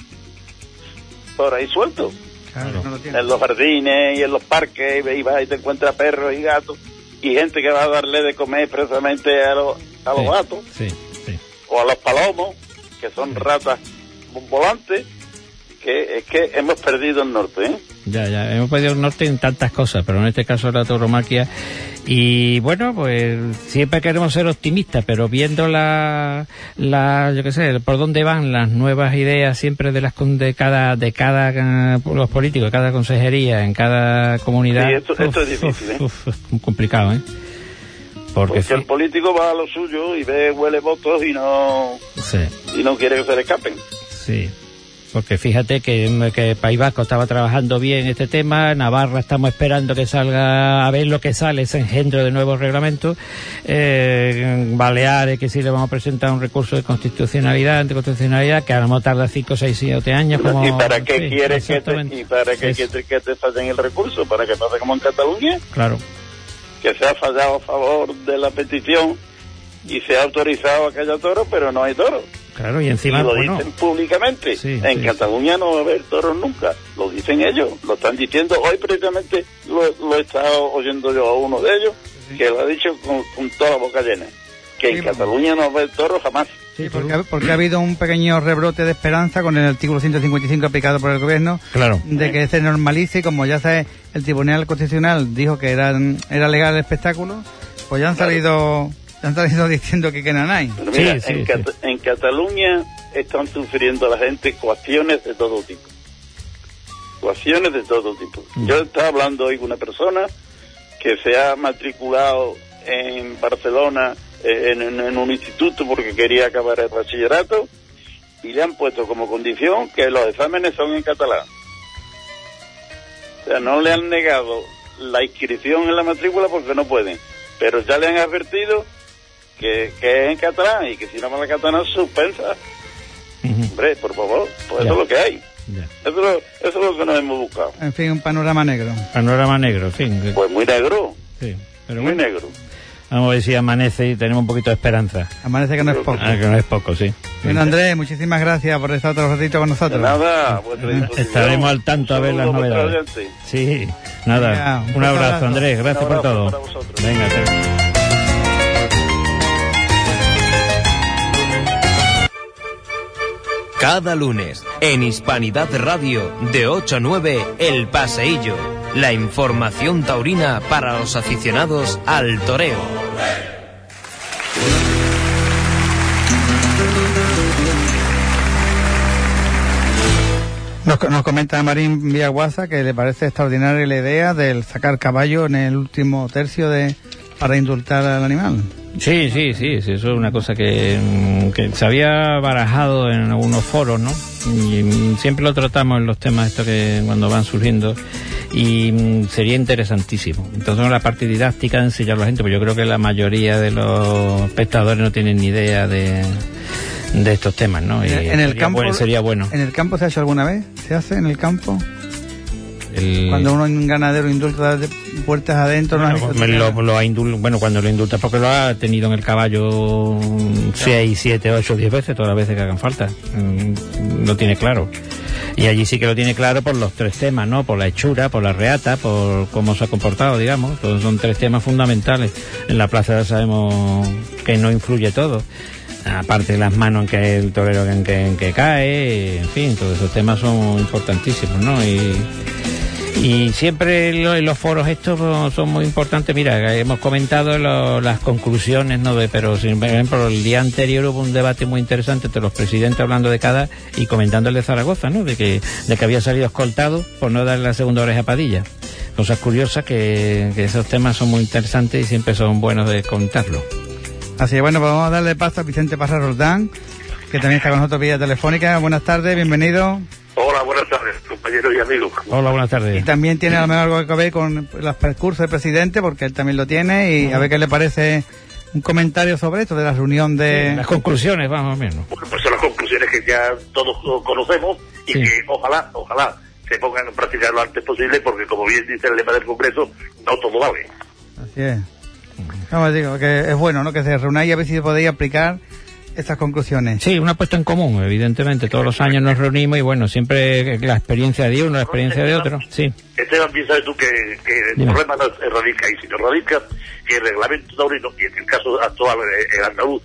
por ahí suelto? Claro, en los jardines y en los parques, y vas y te encuentras perros y gatos, y gente que va a darle de comer precisamente a los gatos, o a los palomos, que son ratas volantes, que es que hemos perdido el norte, ¿eh? Ya, hemos perdido el norte en tantas cosas, pero en este caso la tauromaquia. Y bueno, pues siempre queremos ser optimistas, pero viendo yo qué sé, por dónde van las nuevas ideas siempre de cada los políticos, de cada consejería, en cada comunidad. Sí, esto es difícil, ¿eh? Es muy complicado, ¿eh? Porque el político va a lo suyo y huele votos y no quiere que se le escapen. Sí. Porque fíjate que País Vasco estaba trabajando bien este tema, Navarra estamos esperando que salga, a ver lo que sale, ese engendro de nuevos reglamentos, Baleares, que sí le vamos a presentar un recurso de anticonstitucionalidad, que a lo mejor tarda 5, 6, 7 años. ¿Y para qué quieres que te fallen el recurso? ¿Para que pase como en Cataluña? Claro. Que se ha fallado a favor de la petición y se ha autorizado a que haya toros, pero no hay toros. Claro, y encima... Y lo dicen públicamente. En Cataluña no va a haber toros nunca. Lo dicen ellos, lo están diciendo. Hoy precisamente lo he estado oyendo yo a uno de ellos, que lo ha dicho con toda la boca llena. Que en Cataluña no va a haber toros jamás. Sí, porque ha habido un pequeño rebrote de esperanza con el artículo 155 aplicado por el gobierno, de que se normalice, como ya sabes, el Tribunal Constitucional dijo que era legal el espectáculo, pues ya han salido diciendo que no hay. Pero mira, en Cataluña están sufriendo la gente coacciones de todo tipo. Yo estaba hablando hoy con una persona que se ha matriculado en Barcelona en un instituto porque quería acabar el bachillerato y le han puesto como condición que los exámenes son en catalán. O sea, no le han negado la inscripción en la matrícula porque no pueden, pero ya le han advertido que es en catalán y que si no habla catalán suspensa. Hombre, por favor, pues eso es lo que hay. Eso es lo que nos hemos buscado. En fin, un panorama negro. En fin. Pues muy negro. Sí, pero muy negro. Vamos a ver si amanece y tenemos un poquito de esperanza. Amanece que no es poco. Que no es poco, sí. Bueno, Andrés, muchísimas gracias por estar otro ratito con nosotros. De nada, estaremos al tanto a ver las novedades. Sí, nada. Venga, un abrazo, Andrés, gracias por todo. Venga, Cada lunes, en Hispanidad Radio, de 8 a 9, El Paseillo. La información taurina para los aficionados al toreo. Nos comenta Marín vía WhatsApp que le parece extraordinaria la idea del sacar caballo en el último tercio para indultar al animal. Sí, eso es una cosa que se había barajado en algunos foros, ¿no? Y siempre lo tratamos en los temas estos que cuando van surgiendo, y sería interesantísimo. Entonces la parte didáctica, enseñar a la gente, pues yo creo que la mayoría de los espectadores no tienen ni idea de estos temas, ¿no? Y en el campo sería bueno. ¿En el campo se ha hecho alguna vez? ¿Se hace en el campo? Cuando uno un ganadero indulta de puertas adentro, cuando lo indulta porque lo ha tenido en el caballo 6, 7, 8, 10 veces, todas las veces que hagan falta. Lo tiene claro. Y allí sí que lo tiene claro por los 3 temas, ¿no? Por la hechura, por la reata, por cómo se ha comportado, digamos. Todos son 3 temas fundamentales. En la plaza ya sabemos que no influye todo. Aparte de las manos en que el torero en que cae, en fin, todos esos temas son importantísimos, ¿no? Y siempre los foros estos son muy importantes. Mira, hemos comentado las conclusiones, ¿no? Pero, por ejemplo, el día anterior hubo un debate muy interesante entre los presidentes hablando de cada y comentando el de Zaragoza, ¿no? De que había salido escoltado por no darle la segunda oreja a Padilla. Cosas curiosas que esos temas son muy interesantes y siempre son buenos de contarlo. Así que bueno, pues vamos a darle paso a Vicente Parra Roldán, que también está con nosotros vía telefónica. Buenas tardes, bienvenido. Hola, buenas tardes, compañeros y amigos. Hola, buenas tardes. Y también tiene a lo mejor algo que ver con los percursos del presidente, porque él también lo tiene, y a ver qué le parece un comentario sobre esto, de la reunión de... Sí, las conclusiones, más o menos. Bueno, pues son las conclusiones que ya todos conocemos y que ojalá se pongan en práctica lo antes posible, porque como bien dice el lema del Congreso, no todo vale. Así es. Como digo, que es bueno, ¿no?, que se reúnáis a ver si podéis aplicar estas conclusiones. Sí, una puesta en común, evidentemente. Todos los años nos reunimos y bueno, siempre la experiencia de uno, la experiencia de otro. Sí. Esteban, piensas tú que el problema no radica ahí, sino radica que el reglamento taurino, y en el caso actual el andaluz,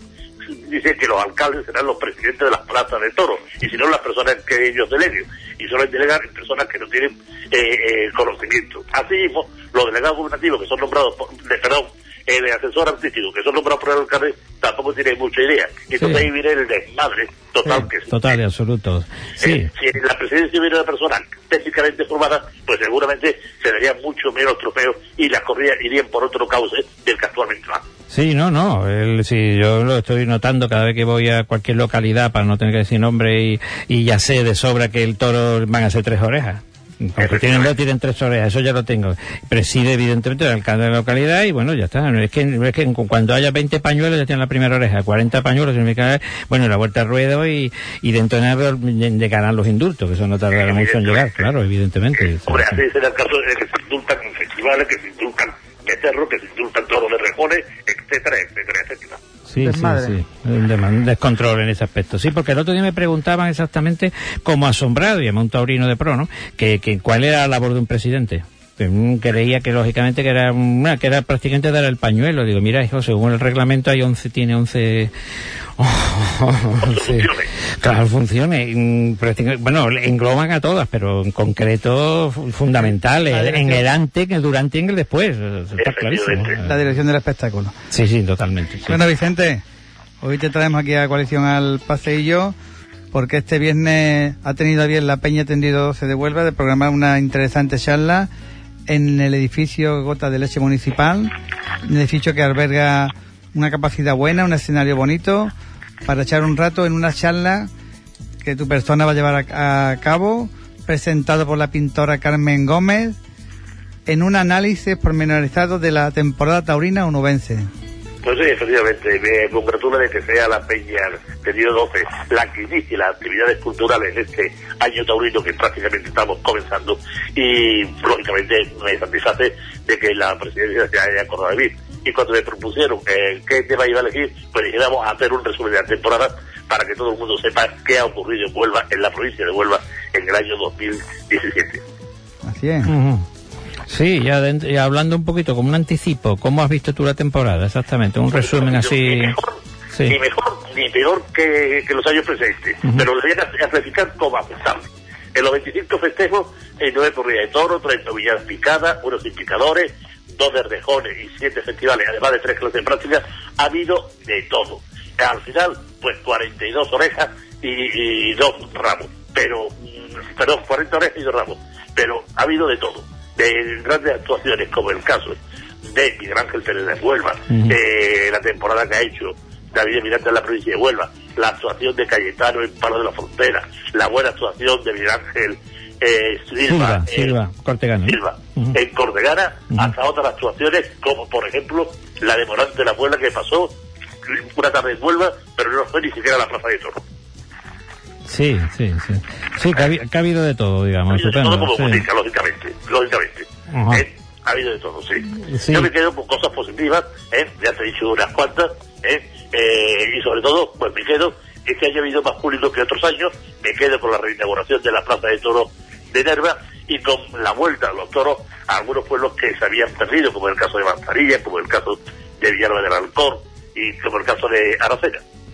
dice que los alcaldes serán los presidentes de las plazas de toros, y si no, las personas que ellos deleguen, y suelen delegar en personas que no tienen conocimiento. Asimismo, los delegados gubernativos que son nombrados de asesor artístico, que son nombrados por el alcalde, tampoco tienen mucha idea. Y entonces ahí viene el desmadre total. Total y absoluto. Sí. Si en la presidencia hubiera una persona técnicamente formada, pues seguramente se darían mucho menos trofeos y las corridas irían por otro cauce del que actualmente va. Sí, sí, yo lo estoy notando cada vez que voy a cualquier localidad, para no tener que decir nombre, y ya sé de sobra que el toro van a ser 3 orejas. Porque tienen 3 orejas, eso ya lo tengo. Preside evidentemente el alcalde de la localidad y bueno, ya está. Es que cuando haya 20 pañuelos ya tienen la primera oreja, 40 pañuelos significa, bueno, la vuelta al ruedo y dentro de nada llegarán los indultos, que eso no tardará mucho en llegar, claro, evidentemente. Hombre, así será el caso de que se indultan en festivales, que se indultan becerros, que se indultan toros de rejones, etcétera, etcétera, etcétera. Sí, un descontrol en ese aspecto. Sí, porque el otro día me preguntaban exactamente, como asombrado, y a un taurino de pro, ¿no? Que cuál era la labor de un presidente. Creía que lógicamente que era prácticamente dar el pañuelo. Digo, mira, hijo, según el reglamento tiene 11 claro, funciones. Bueno, engloban a todas, pero en concreto fundamentales. En el antes, en el durante y en el después. Está clarísimo. La dirección del espectáculo. Sí, totalmente. Sí. Bueno, Vicente, hoy te traemos aquí a Coalición al Paseillo, porque este viernes ha tenido a bien la Peña Tendido 12 de Huelva de programar una interesante charla en el edificio Gota de Leche Municipal, un edificio que alberga una capacidad buena, un escenario bonito, para echar un rato en una charla que tu persona va a llevar a cabo, presentado por la pintora Carmen Gómez, en un análisis pormenorizado de la temporada taurina onubense. Pues sí, efectivamente, me congratula de que sea la Peña Tendido 12 la que inicie las actividades culturales en este año taurino que prácticamente estamos comenzando, y lógicamente me satisface de que la presidencia se haya acordado de mí. Y cuando me propusieron qué tema iba a elegir, pues dijéramos hacer un resumen de la temporada para que todo el mundo sepa qué ha ocurrido en Huelva, en la provincia de Huelva, en el año 2017. Así es. Sí, ya hablando un poquito como un anticipo, ¿cómo has visto tú la temporada? Exactamente, un resumen así. Ni mejor ni peor que los años presentes, pero les voy a clasificar como aceptable. En los 25 festejos, 9 corridas de toro, 3 novilladas picadas, 1 sin picadores, 2 de rejones y 7 festivales, además de 3 clases de práctica. Ha habido de todo. Al final, pues 42 orejas y 2 ramos, perdón, 40 orejas y 2 ramos, pero ha habido de todo. De grandes actuaciones, como el caso de Miguel Ángel Pérez de Huelva, la temporada que ha hecho David Miranda en la provincia de Huelva, la actuación de Cayetano en Palo de la Frontera, la buena actuación de Miguel Ángel Silva Cortegana, en Cortegana, hasta otras actuaciones, como por ejemplo la de Morante de la Puebla, que pasó una tarde en Huelva, pero no fue ni siquiera a la Plaza de Toro. Sí, que ha habido de todo, digamos. Ha habido de todo como música, lógicamente. Ha habido de todo, sí. Yo me quedo con cosas positivas, ya te he dicho unas cuantas, y sobre todo, pues me quedo, es que haya habido más público que otros años, me quedo con la reinauguración de la Plaza de Toro de Nerva y con la vuelta a los toros a algunos pueblos que se habían perdido, como el caso de Manzanilla, como el caso de Villalba del Alcor y como el caso de Aracena.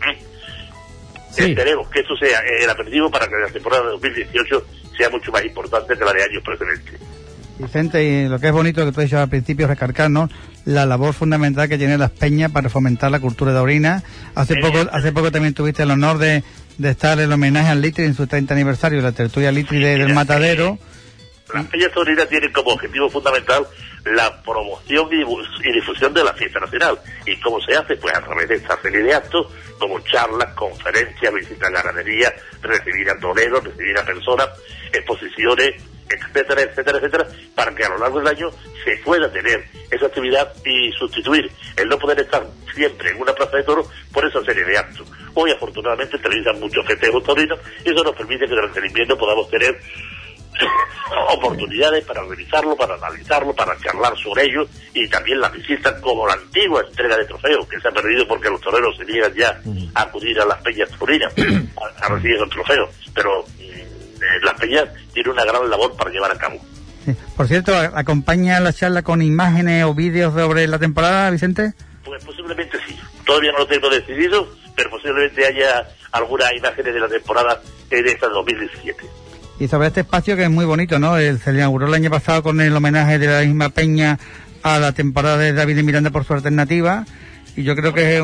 Sí. Esperemos que esto sea el aperitivo para que la temporada de 2018 sea mucho más importante que la de años precedentes. Vicente, y lo que es bonito que tú has dicho al principio, recargar, ¿no?, la labor fundamental que tienen las peñas para fomentar la cultura taurina. Hace poco también tuviste el honor de estar en el homenaje al Litri en su 30 aniversario, la tertulia Litri del Matadero. Las peñas taurinas tienen como objetivo fundamental la promoción y difusión de la fiesta nacional. ¿Y cómo se hace? Pues a través de esta serie de actos, como charlas, conferencias, visitas a ganadería, recibir a toreros, recibir a personas, exposiciones, etcétera, etcétera, etcétera, para que a lo largo del año se pueda tener esa actividad y sustituir el no poder estar siempre en una plaza de toros por esa serie de actos. Hoy afortunadamente televisan muchos festejos taurinos y eso nos permite que durante el invierno podamos tener oportunidades para revisarlo, para analizarlo, para charlar sobre ello, y también las visitas como la antigua entrega de trofeos que se ha perdido porque los toreros se niegan ya a acudir a las peñas taurinas a recibir esos trofeos, pero las peñas tienen una gran labor para llevar a cabo. Sí. Por cierto, ¿acompaña la charla con imágenes o vídeos sobre la temporada, Vicente? Pues posiblemente sí, todavía no lo tengo decidido, pero posiblemente haya algunas imágenes de la temporada de esta 2017. Y sobre este espacio que es muy bonito, ¿no? Se inauguró el año pasado con el homenaje de la misma Peña a la temporada de David de Miranda por su alternativa, y yo creo que es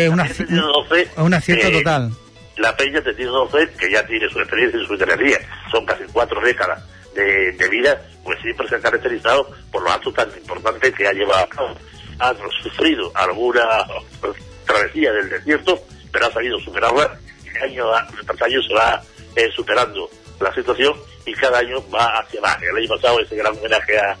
un acierto total. La Peña de Tenido 12, que ya tiene su experiencia y su veteranía, son casi 4 décadas de vida, pues siempre se ha caracterizado por los actos tan importantes que ha llevado a cabo. Ha sufrido alguna travesía del desierto, pero ha sabido superarla, y año tras año se va superando la situación, y cada año va hacia más. El año pasado ese gran homenaje a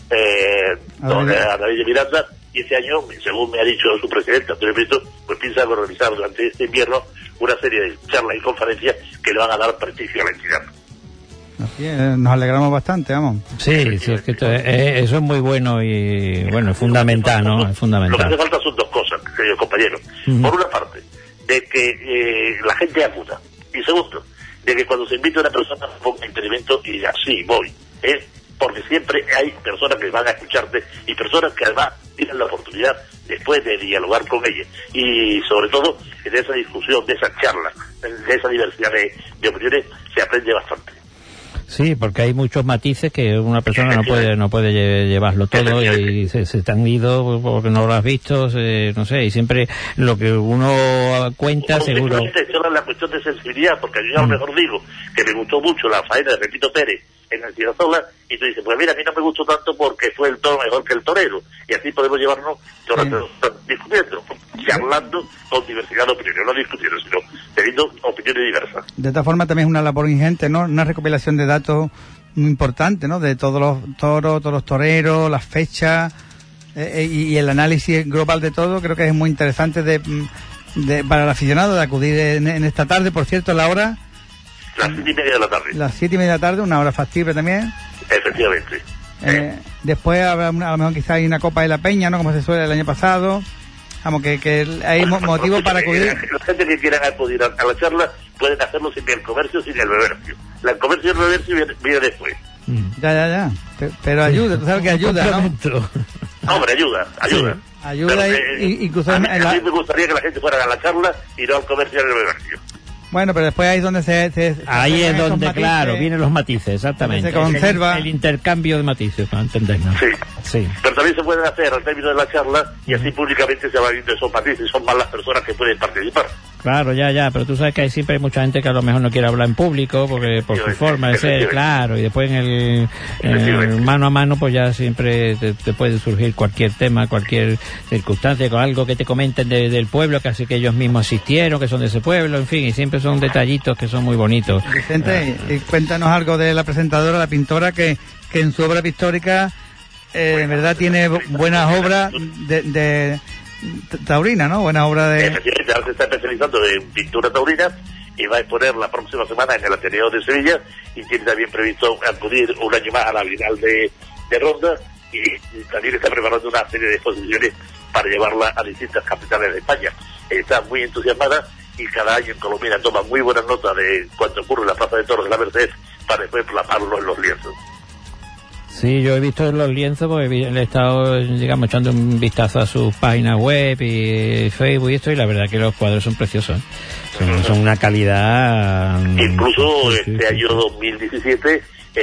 David de Miranda, y este año, según me ha dicho su presidente Antonio Prieto, pues piensa organizar durante este invierno una serie de charlas y conferencias que le van a dar prestigio a la entidad. Así es, nos alegramos bastante, vamos. Sí, es que eso es muy bueno y bueno, es fundamental, ¿no? Es fundamental. Lo que hace falta son dos cosas, queridos compañeros. Por una parte, de que la gente acuda, y segundo, de que cuando se invita a una persona ponga impedimento y diga, sí, voy, porque siempre hay personas que van a escucharte y personas que además tienen la oportunidad después de dialogar con ellas, y sobre todo de esa discusión, de esa charla, de esa diversidad de opiniones, se aprende bastante. Sí, porque hay muchos matices que una persona no puede llevarlo todo, y se te han ido porque no lo has visto, no sé, y siempre lo que uno cuenta seguro. La cuestión de sensibilidad, porque yo a lo mejor digo que me gustó mucho la faena de Pepito Pérez en el Tirasola, y tú dices, pues mira, a mí no me gustó tanto porque fue el toro mejor que el torero, y así podemos llevarnos discutiendo, charlando con diversidad de opiniones, no discutiendo, sino teniendo opiniones diversas. De esta forma también es una labor ingente, ¿no? Una recopilación de datos muy importante, ¿no? De todos los toros, todos los toreros, las fechas, y el análisis global de todo. Creo que es muy interesante para el aficionado de acudir en esta tarde. Por cierto, la hora... Las 7:30 de la tarde. Las 7:30 de la tarde, una hora factible también. Efectivamente. Después habrá a lo mejor quizá hay una Copa de la Peña, ¿no? Como se suele el año pasado. Vamos, que hay motivos para acudir. La gente que quiera acudir a la charla pueden hacerlo sin el comercio, sin el bebercio. El comercio y el bebercio viene después. Ya. Pero ayuda, tú sabes que ayuda, ¿no? Hombre, ayuda. Sí. Ayuda, y incluso... A mí me gustaría que la gente fuera a la charla y no al comercio y al bebercio. Bueno, pero después ahí es donde ahí es donde, matices, claro, vienen los matices, exactamente. Se conserva el intercambio de matices, para entendernos. Sí. Pero también se pueden hacer al término de la charla, y así públicamente se van viendo esos matices, y son más las personas que pueden participar. Claro, ya, pero tú sabes que siempre hay mucha gente que a lo mejor no quiere hablar en público porque por su forma de ser, claro, y después en el mano a mano pues ya siempre te puede surgir cualquier tema, cualquier circunstancia, con algo que te comenten del pueblo, que así que ellos mismos asistieron, que son de ese pueblo, en fin, y siempre son detallitos que son muy bonitos. Vicente, cuéntanos algo de la presentadora, la pintora, que en su obra pictórica en verdad tiene buenas obras de taurina, ¿no? Buena obra de... Efectivamente, ahora se está especializando en pintura taurina y va a exponer la próxima semana en el Ateneo de Sevilla, y tiene también previsto acudir un año más a la Bienal de Ronda, y también está preparando una serie de exposiciones para llevarla a distintas capitales de España. Está muy entusiasmada, y cada año en Colombia toma muy buenas notas de cuanto ocurre en la Plaza de Toros de la Merced para después plasmarlo en los lienzos. Sí, yo he visto en los lienzos, porque le he estado, digamos, echando un vistazo a sus páginas web y Facebook y esto, y la verdad que los cuadros son preciosos. Son una calidad... Incluso este año 2017,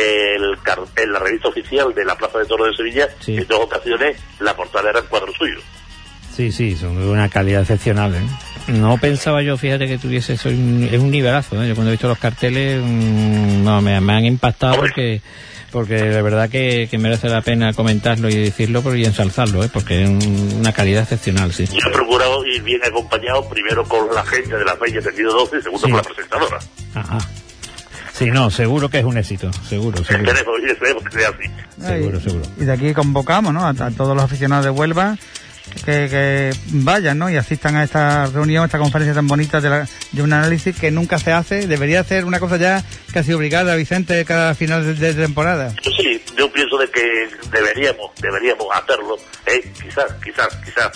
en la revista oficial de la Plaza de Toros de Sevilla, en 2 ocasiones, la portada era el cuadro suyo. Sí, son de una calidad excepcional, No pensaba yo, fíjate, que tuviese eso, es un nivelazo, Yo cuando he visto los carteles, me han impactado porque de verdad que merece la pena comentarlo y decirlo y ensalzarlo, porque es una calidad excepcional, sí. Yo he procurado ir bien acompañado, primero con la gente de la Peña Tendido 12 y segundo con la presentadora. Ajá. Sí, no, seguro que es un éxito, seguro. Esperemos que sea así. Seguro. Y de aquí convocamos, ¿no? A todos los aficionados de Huelva que vayan, ¿no? Y asistan a esta reunión, esta conferencia tan bonita de un análisis que nunca se hace. Debería ser una cosa ya casi obligada, Vicente, cada final de temporada. Sí, yo pienso de que deberíamos hacerlo, quizás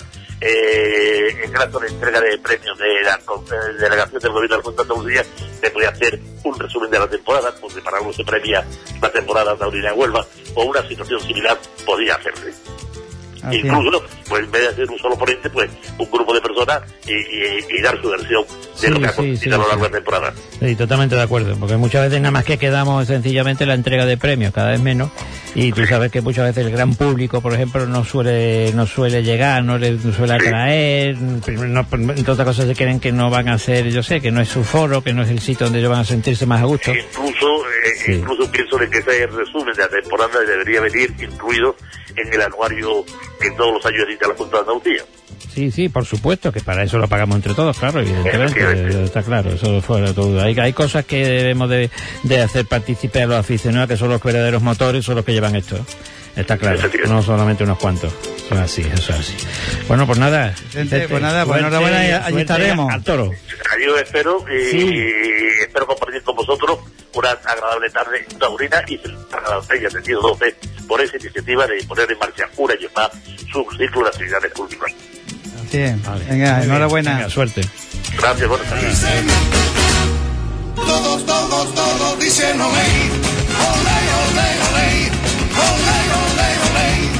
en caso de entrega de premios de la delegación del gobierno de la Junta de Andalucía, se puede hacer un resumen de la temporada, donde para uno se premia la temporada taurina en Huelva, o una situación similar podría hacerse. Así incluso, pues en vez de hacer un solo ponente, pues un grupo de personas y dar su versión de lo que ha acontecido a lo largo de la temporada. Sí, totalmente de acuerdo, porque muchas veces nada más que quedamos sencillamente en la entrega de premios, cada vez menos, y tú sabes que muchas veces el gran público, por ejemplo, no suele llegar, no le suele atraer, entre otras cosas se creen que no van a ser, yo sé, que no es su foro, que no es el sitio donde ellos van a sentirse más a gusto. Incluso pienso de que ese resumen de la temporada debería venir incluido en el anuario que todos los años edita la Junta de Andalucía. Sí, por supuesto, que para eso lo pagamos entre todos, claro, evidentemente, está claro, eso fuera todo. Hay cosas que debemos de hacer partícipe a los aficionados, que son los verdaderos motores, son los que llevan esto. Está claro, no solamente unos cuantos. Eso es así. Bueno, pues nada. Vicente, pues enhorabuena y allí estaremos. Al toro. Yo espero espero compartir con vosotros una agradable tarde taurina y agradable y atendido 12 por esa iniciativa de poner en marcha una y más su ciclo de actividades públicas. Así es. Vale. Venga, enhorabuena. Venga, suerte. Gracias, buenas tardes. Todos dicen olé, olé, olé, olé, olé, olé, olé.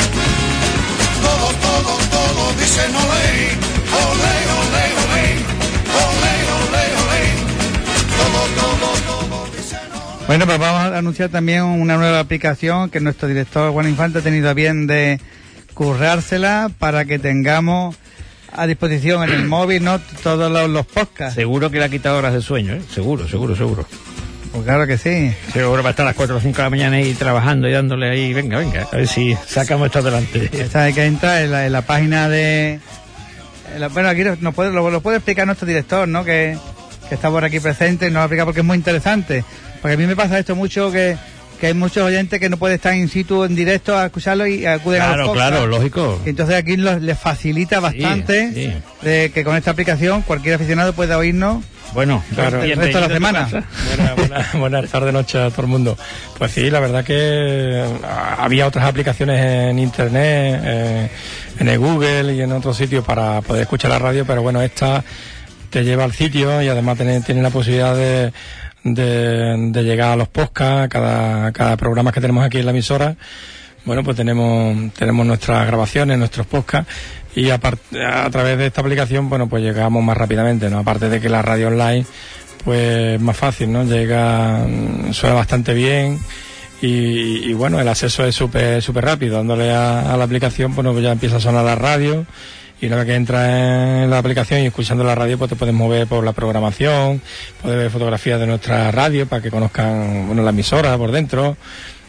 Todos dicen olé, olé, olé, olé, olé, olé, olé. Todos dicen olé. Bueno, pues vamos a anunciar también una nueva aplicación que nuestro director Juan Infante ha tenido a bien de currársela para que tengamos a disposición en el móvil, ¿no?, todos los podcasts. Seguro que le ha quitado horas de sueño, ¿eh? Seguro. Pues claro que sí. Seguro va a estar a las 4 o 5 de la mañana ahí trabajando y dándole ahí, venga, a ver si sacamos esto adelante. Esta hay que entrar en la página de... bueno, aquí lo puede explicar nuestro director, ¿no?, que está por aquí presente, y nos lo explica porque es muy interesante. Porque a mí me pasa esto mucho, que hay muchos oyentes que no pueden estar in situ en directo a escucharlo y acuden a los podcasts. Claro, lógico. Y entonces aquí les facilita bastante de que con esta aplicación cualquier aficionado pueda oírnos. Bueno, claro, el resto de la semana. Buenas tardes, noches a todo el mundo. Pues sí, la verdad que había otras aplicaciones en internet, en el Google y en otros sitios para poder escuchar la radio, pero bueno, esta te lleva al sitio y además tiene la posibilidad de llegar a los podcasts, cada programa que tenemos aquí en la emisora. Bueno, pues tenemos nuestras grabaciones, nuestros podcasts, y a través de esta aplicación, bueno, pues llegamos más rápidamente, ¿no? Aparte de que la radio online, pues es más fácil, ¿no? Suena bastante bien y bueno, el acceso es súper rápido. Dándole a la aplicación, bueno, pues ya empieza a sonar la radio. Y una vez que entras en la aplicación y escuchando la radio, pues te puedes mover por la programación, puedes ver fotografías de nuestra radio para que conozcan, bueno, la emisora por dentro.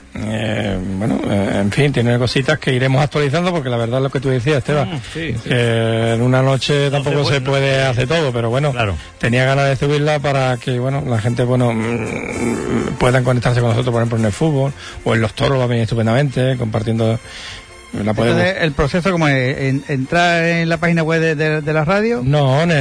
En fin, tiene cositas que iremos actualizando, porque la verdad es lo que tú decías, Esteban. En una noche tampoco se puede hacer todo, pero bueno, claro, tenía ganas de subirla para que, bueno, la gente, puedan conectarse con nosotros, por ejemplo, en el fútbol o en los toros, va bien estupendamente, compartiendo. Entonces, ¿el proceso como es? ¿Entrar en la página web de la radio? No, en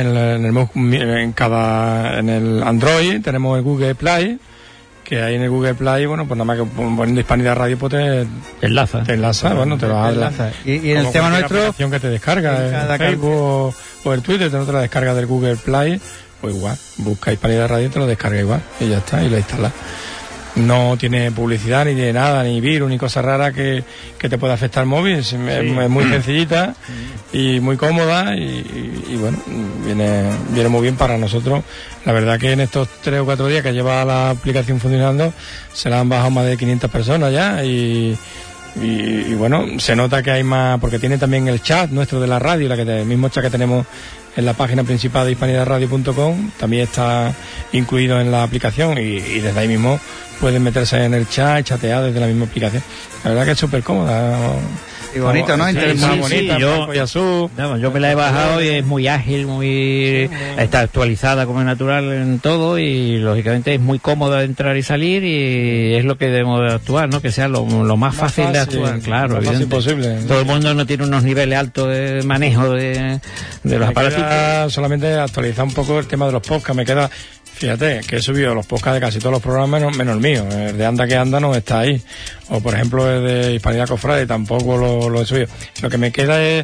el Android tenemos el Google Play, que ahí en el Google Play, bueno, pues nada más que poniendo Hispanidad Radio, pues te enlaza, bueno, te vas a enlaza. Y en el tema nuestro, aplicación que te descarga en Facebook o el Twitter, te la descarga del Google Play, pues igual, busca Hispanidad Radio y te lo descarga igual, y ya está, y lo instalas. No tiene publicidad, ni de nada, ni virus, ni cosas raras que te pueda afectar el móvil. Es muy sencillita y muy cómoda y bueno, viene muy bien para nosotros. La verdad que en estos 3 o 4 días que lleva la aplicación funcionando, se la han bajado más de 500 personas ya y bueno, se nota que hay más, porque tiene también el chat nuestro de la radio, el mismo chat que tenemos en la página principal de hispanidadradio.com, también está incluido en la aplicación y desde ahí mismo pueden meterse en el chat y chatear desde la misma aplicación. La verdad que es súper cómoda. Y bonito, ¿no? Muy bonita, blanco y azul. Yo me la he bajado y es muy ágil, está actualizada como es natural en todo y lógicamente es muy cómoda de entrar y salir y es lo que debemos de actuar, ¿no? Que sea lo más fácil de actuar, claro, lo más posible. Todo el mundo no tiene unos niveles altos de manejo de los aparatos. Solamente actualizar un poco el tema de los podcasts. Me queda... Fíjate que he subido los podcasts de casi todos los programas menos el mío. El de Anda que Anda no está ahí. O por ejemplo el de Hispanidad Cofrade tampoco lo he subido. Lo que me queda es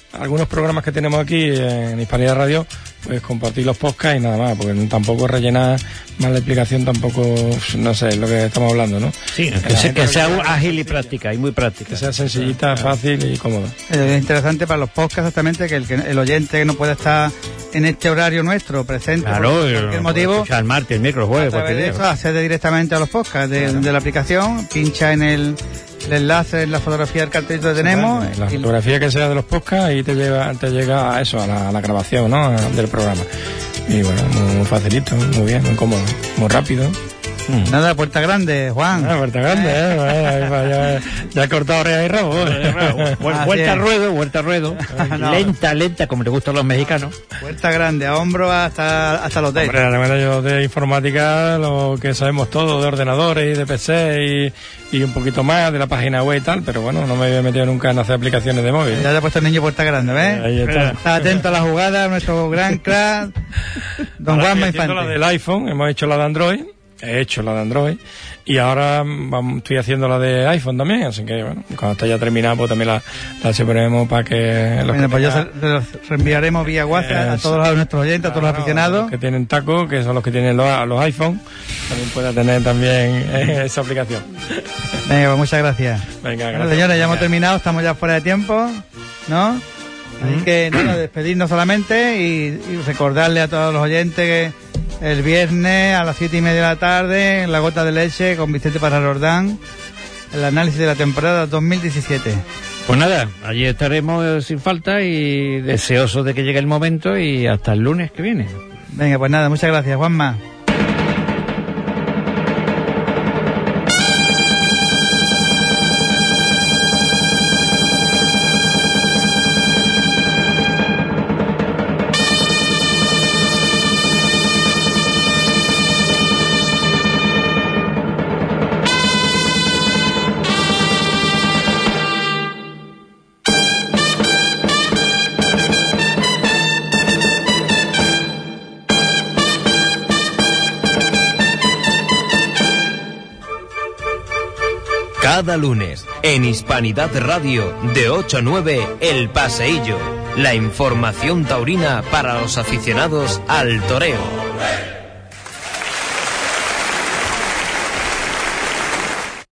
algunos programas que tenemos aquí en Hispanidad Radio, pues compartir los podcasts y nada más, porque tampoco rellenar más la explicación, tampoco, no sé, es lo que estamos hablando, ¿no? Sí, que sea ágil y práctica, y muy práctica. Que sea sencillita, fácil y cómoda. Es interesante para los podcasts exactamente que el oyente que no puede estar en este horario nuestro presente claro, por cualquier motivo, el martes, el miércoles, jueves, a través de cualquier eso día. accede directamente a los podcasts de la aplicación, pincha en el enlace en la fotografía del cartelito que tenemos. La fotografía que sea de los podcasts y te llega a eso, a la grabación, ¿no? Del programa. Y bueno, muy facilito, muy bien, muy cómodo, muy rápido. Nada, puerta grande, Juan. Puerta grande, ya he cortado orejas y rabo. Vuelta al ruedo. No. Lenta, como le gustan a los mexicanos. Puerta grande, a hombro hasta el hotel. Hombre, además yo de informática, lo que sabemos todo, de ordenadores y de PC y un poquito más de la página web y tal, pero bueno, no me había metido nunca en hacer aplicaciones de móvil. Ya te ha puesto el niño puerta grande, ¿ves? Ahí está. Está atento a la jugada, nuestro gran crack, don Juanma Infante. La del iPhone, hemos hecho la de Android. He hecho la de Android y ahora estoy haciendo la de iPhone también, así que bueno, cuando esté ya terminada pues también la separemos para que bueno, pues ya los reenviaremos vía WhatsApp a todos nuestros oyentes, a todos los aficionados los que tienen tacos, que son los que tienen los iPhone, también pueda tener también esa aplicación. Venga, pues muchas gracias. Venga, bueno, gracias. señores, ya hemos terminado, estamos ya fuera de tiempo, ¿no? Así que nada, despedirnos solamente y recordarle a todos los oyentes que el viernes a las 7:30 de la tarde en La Gota de Leche con Vicente Parrardán, el análisis de la temporada 2017. Pues nada, allí estaremos sin falta y deseosos de que llegue el momento y hasta el lunes que viene. Venga, pues nada, muchas gracias, Juanma. Cada lunes, en Hispanidad Radio, de 8 a 9, El Paseillo. La información taurina para los aficionados al toreo.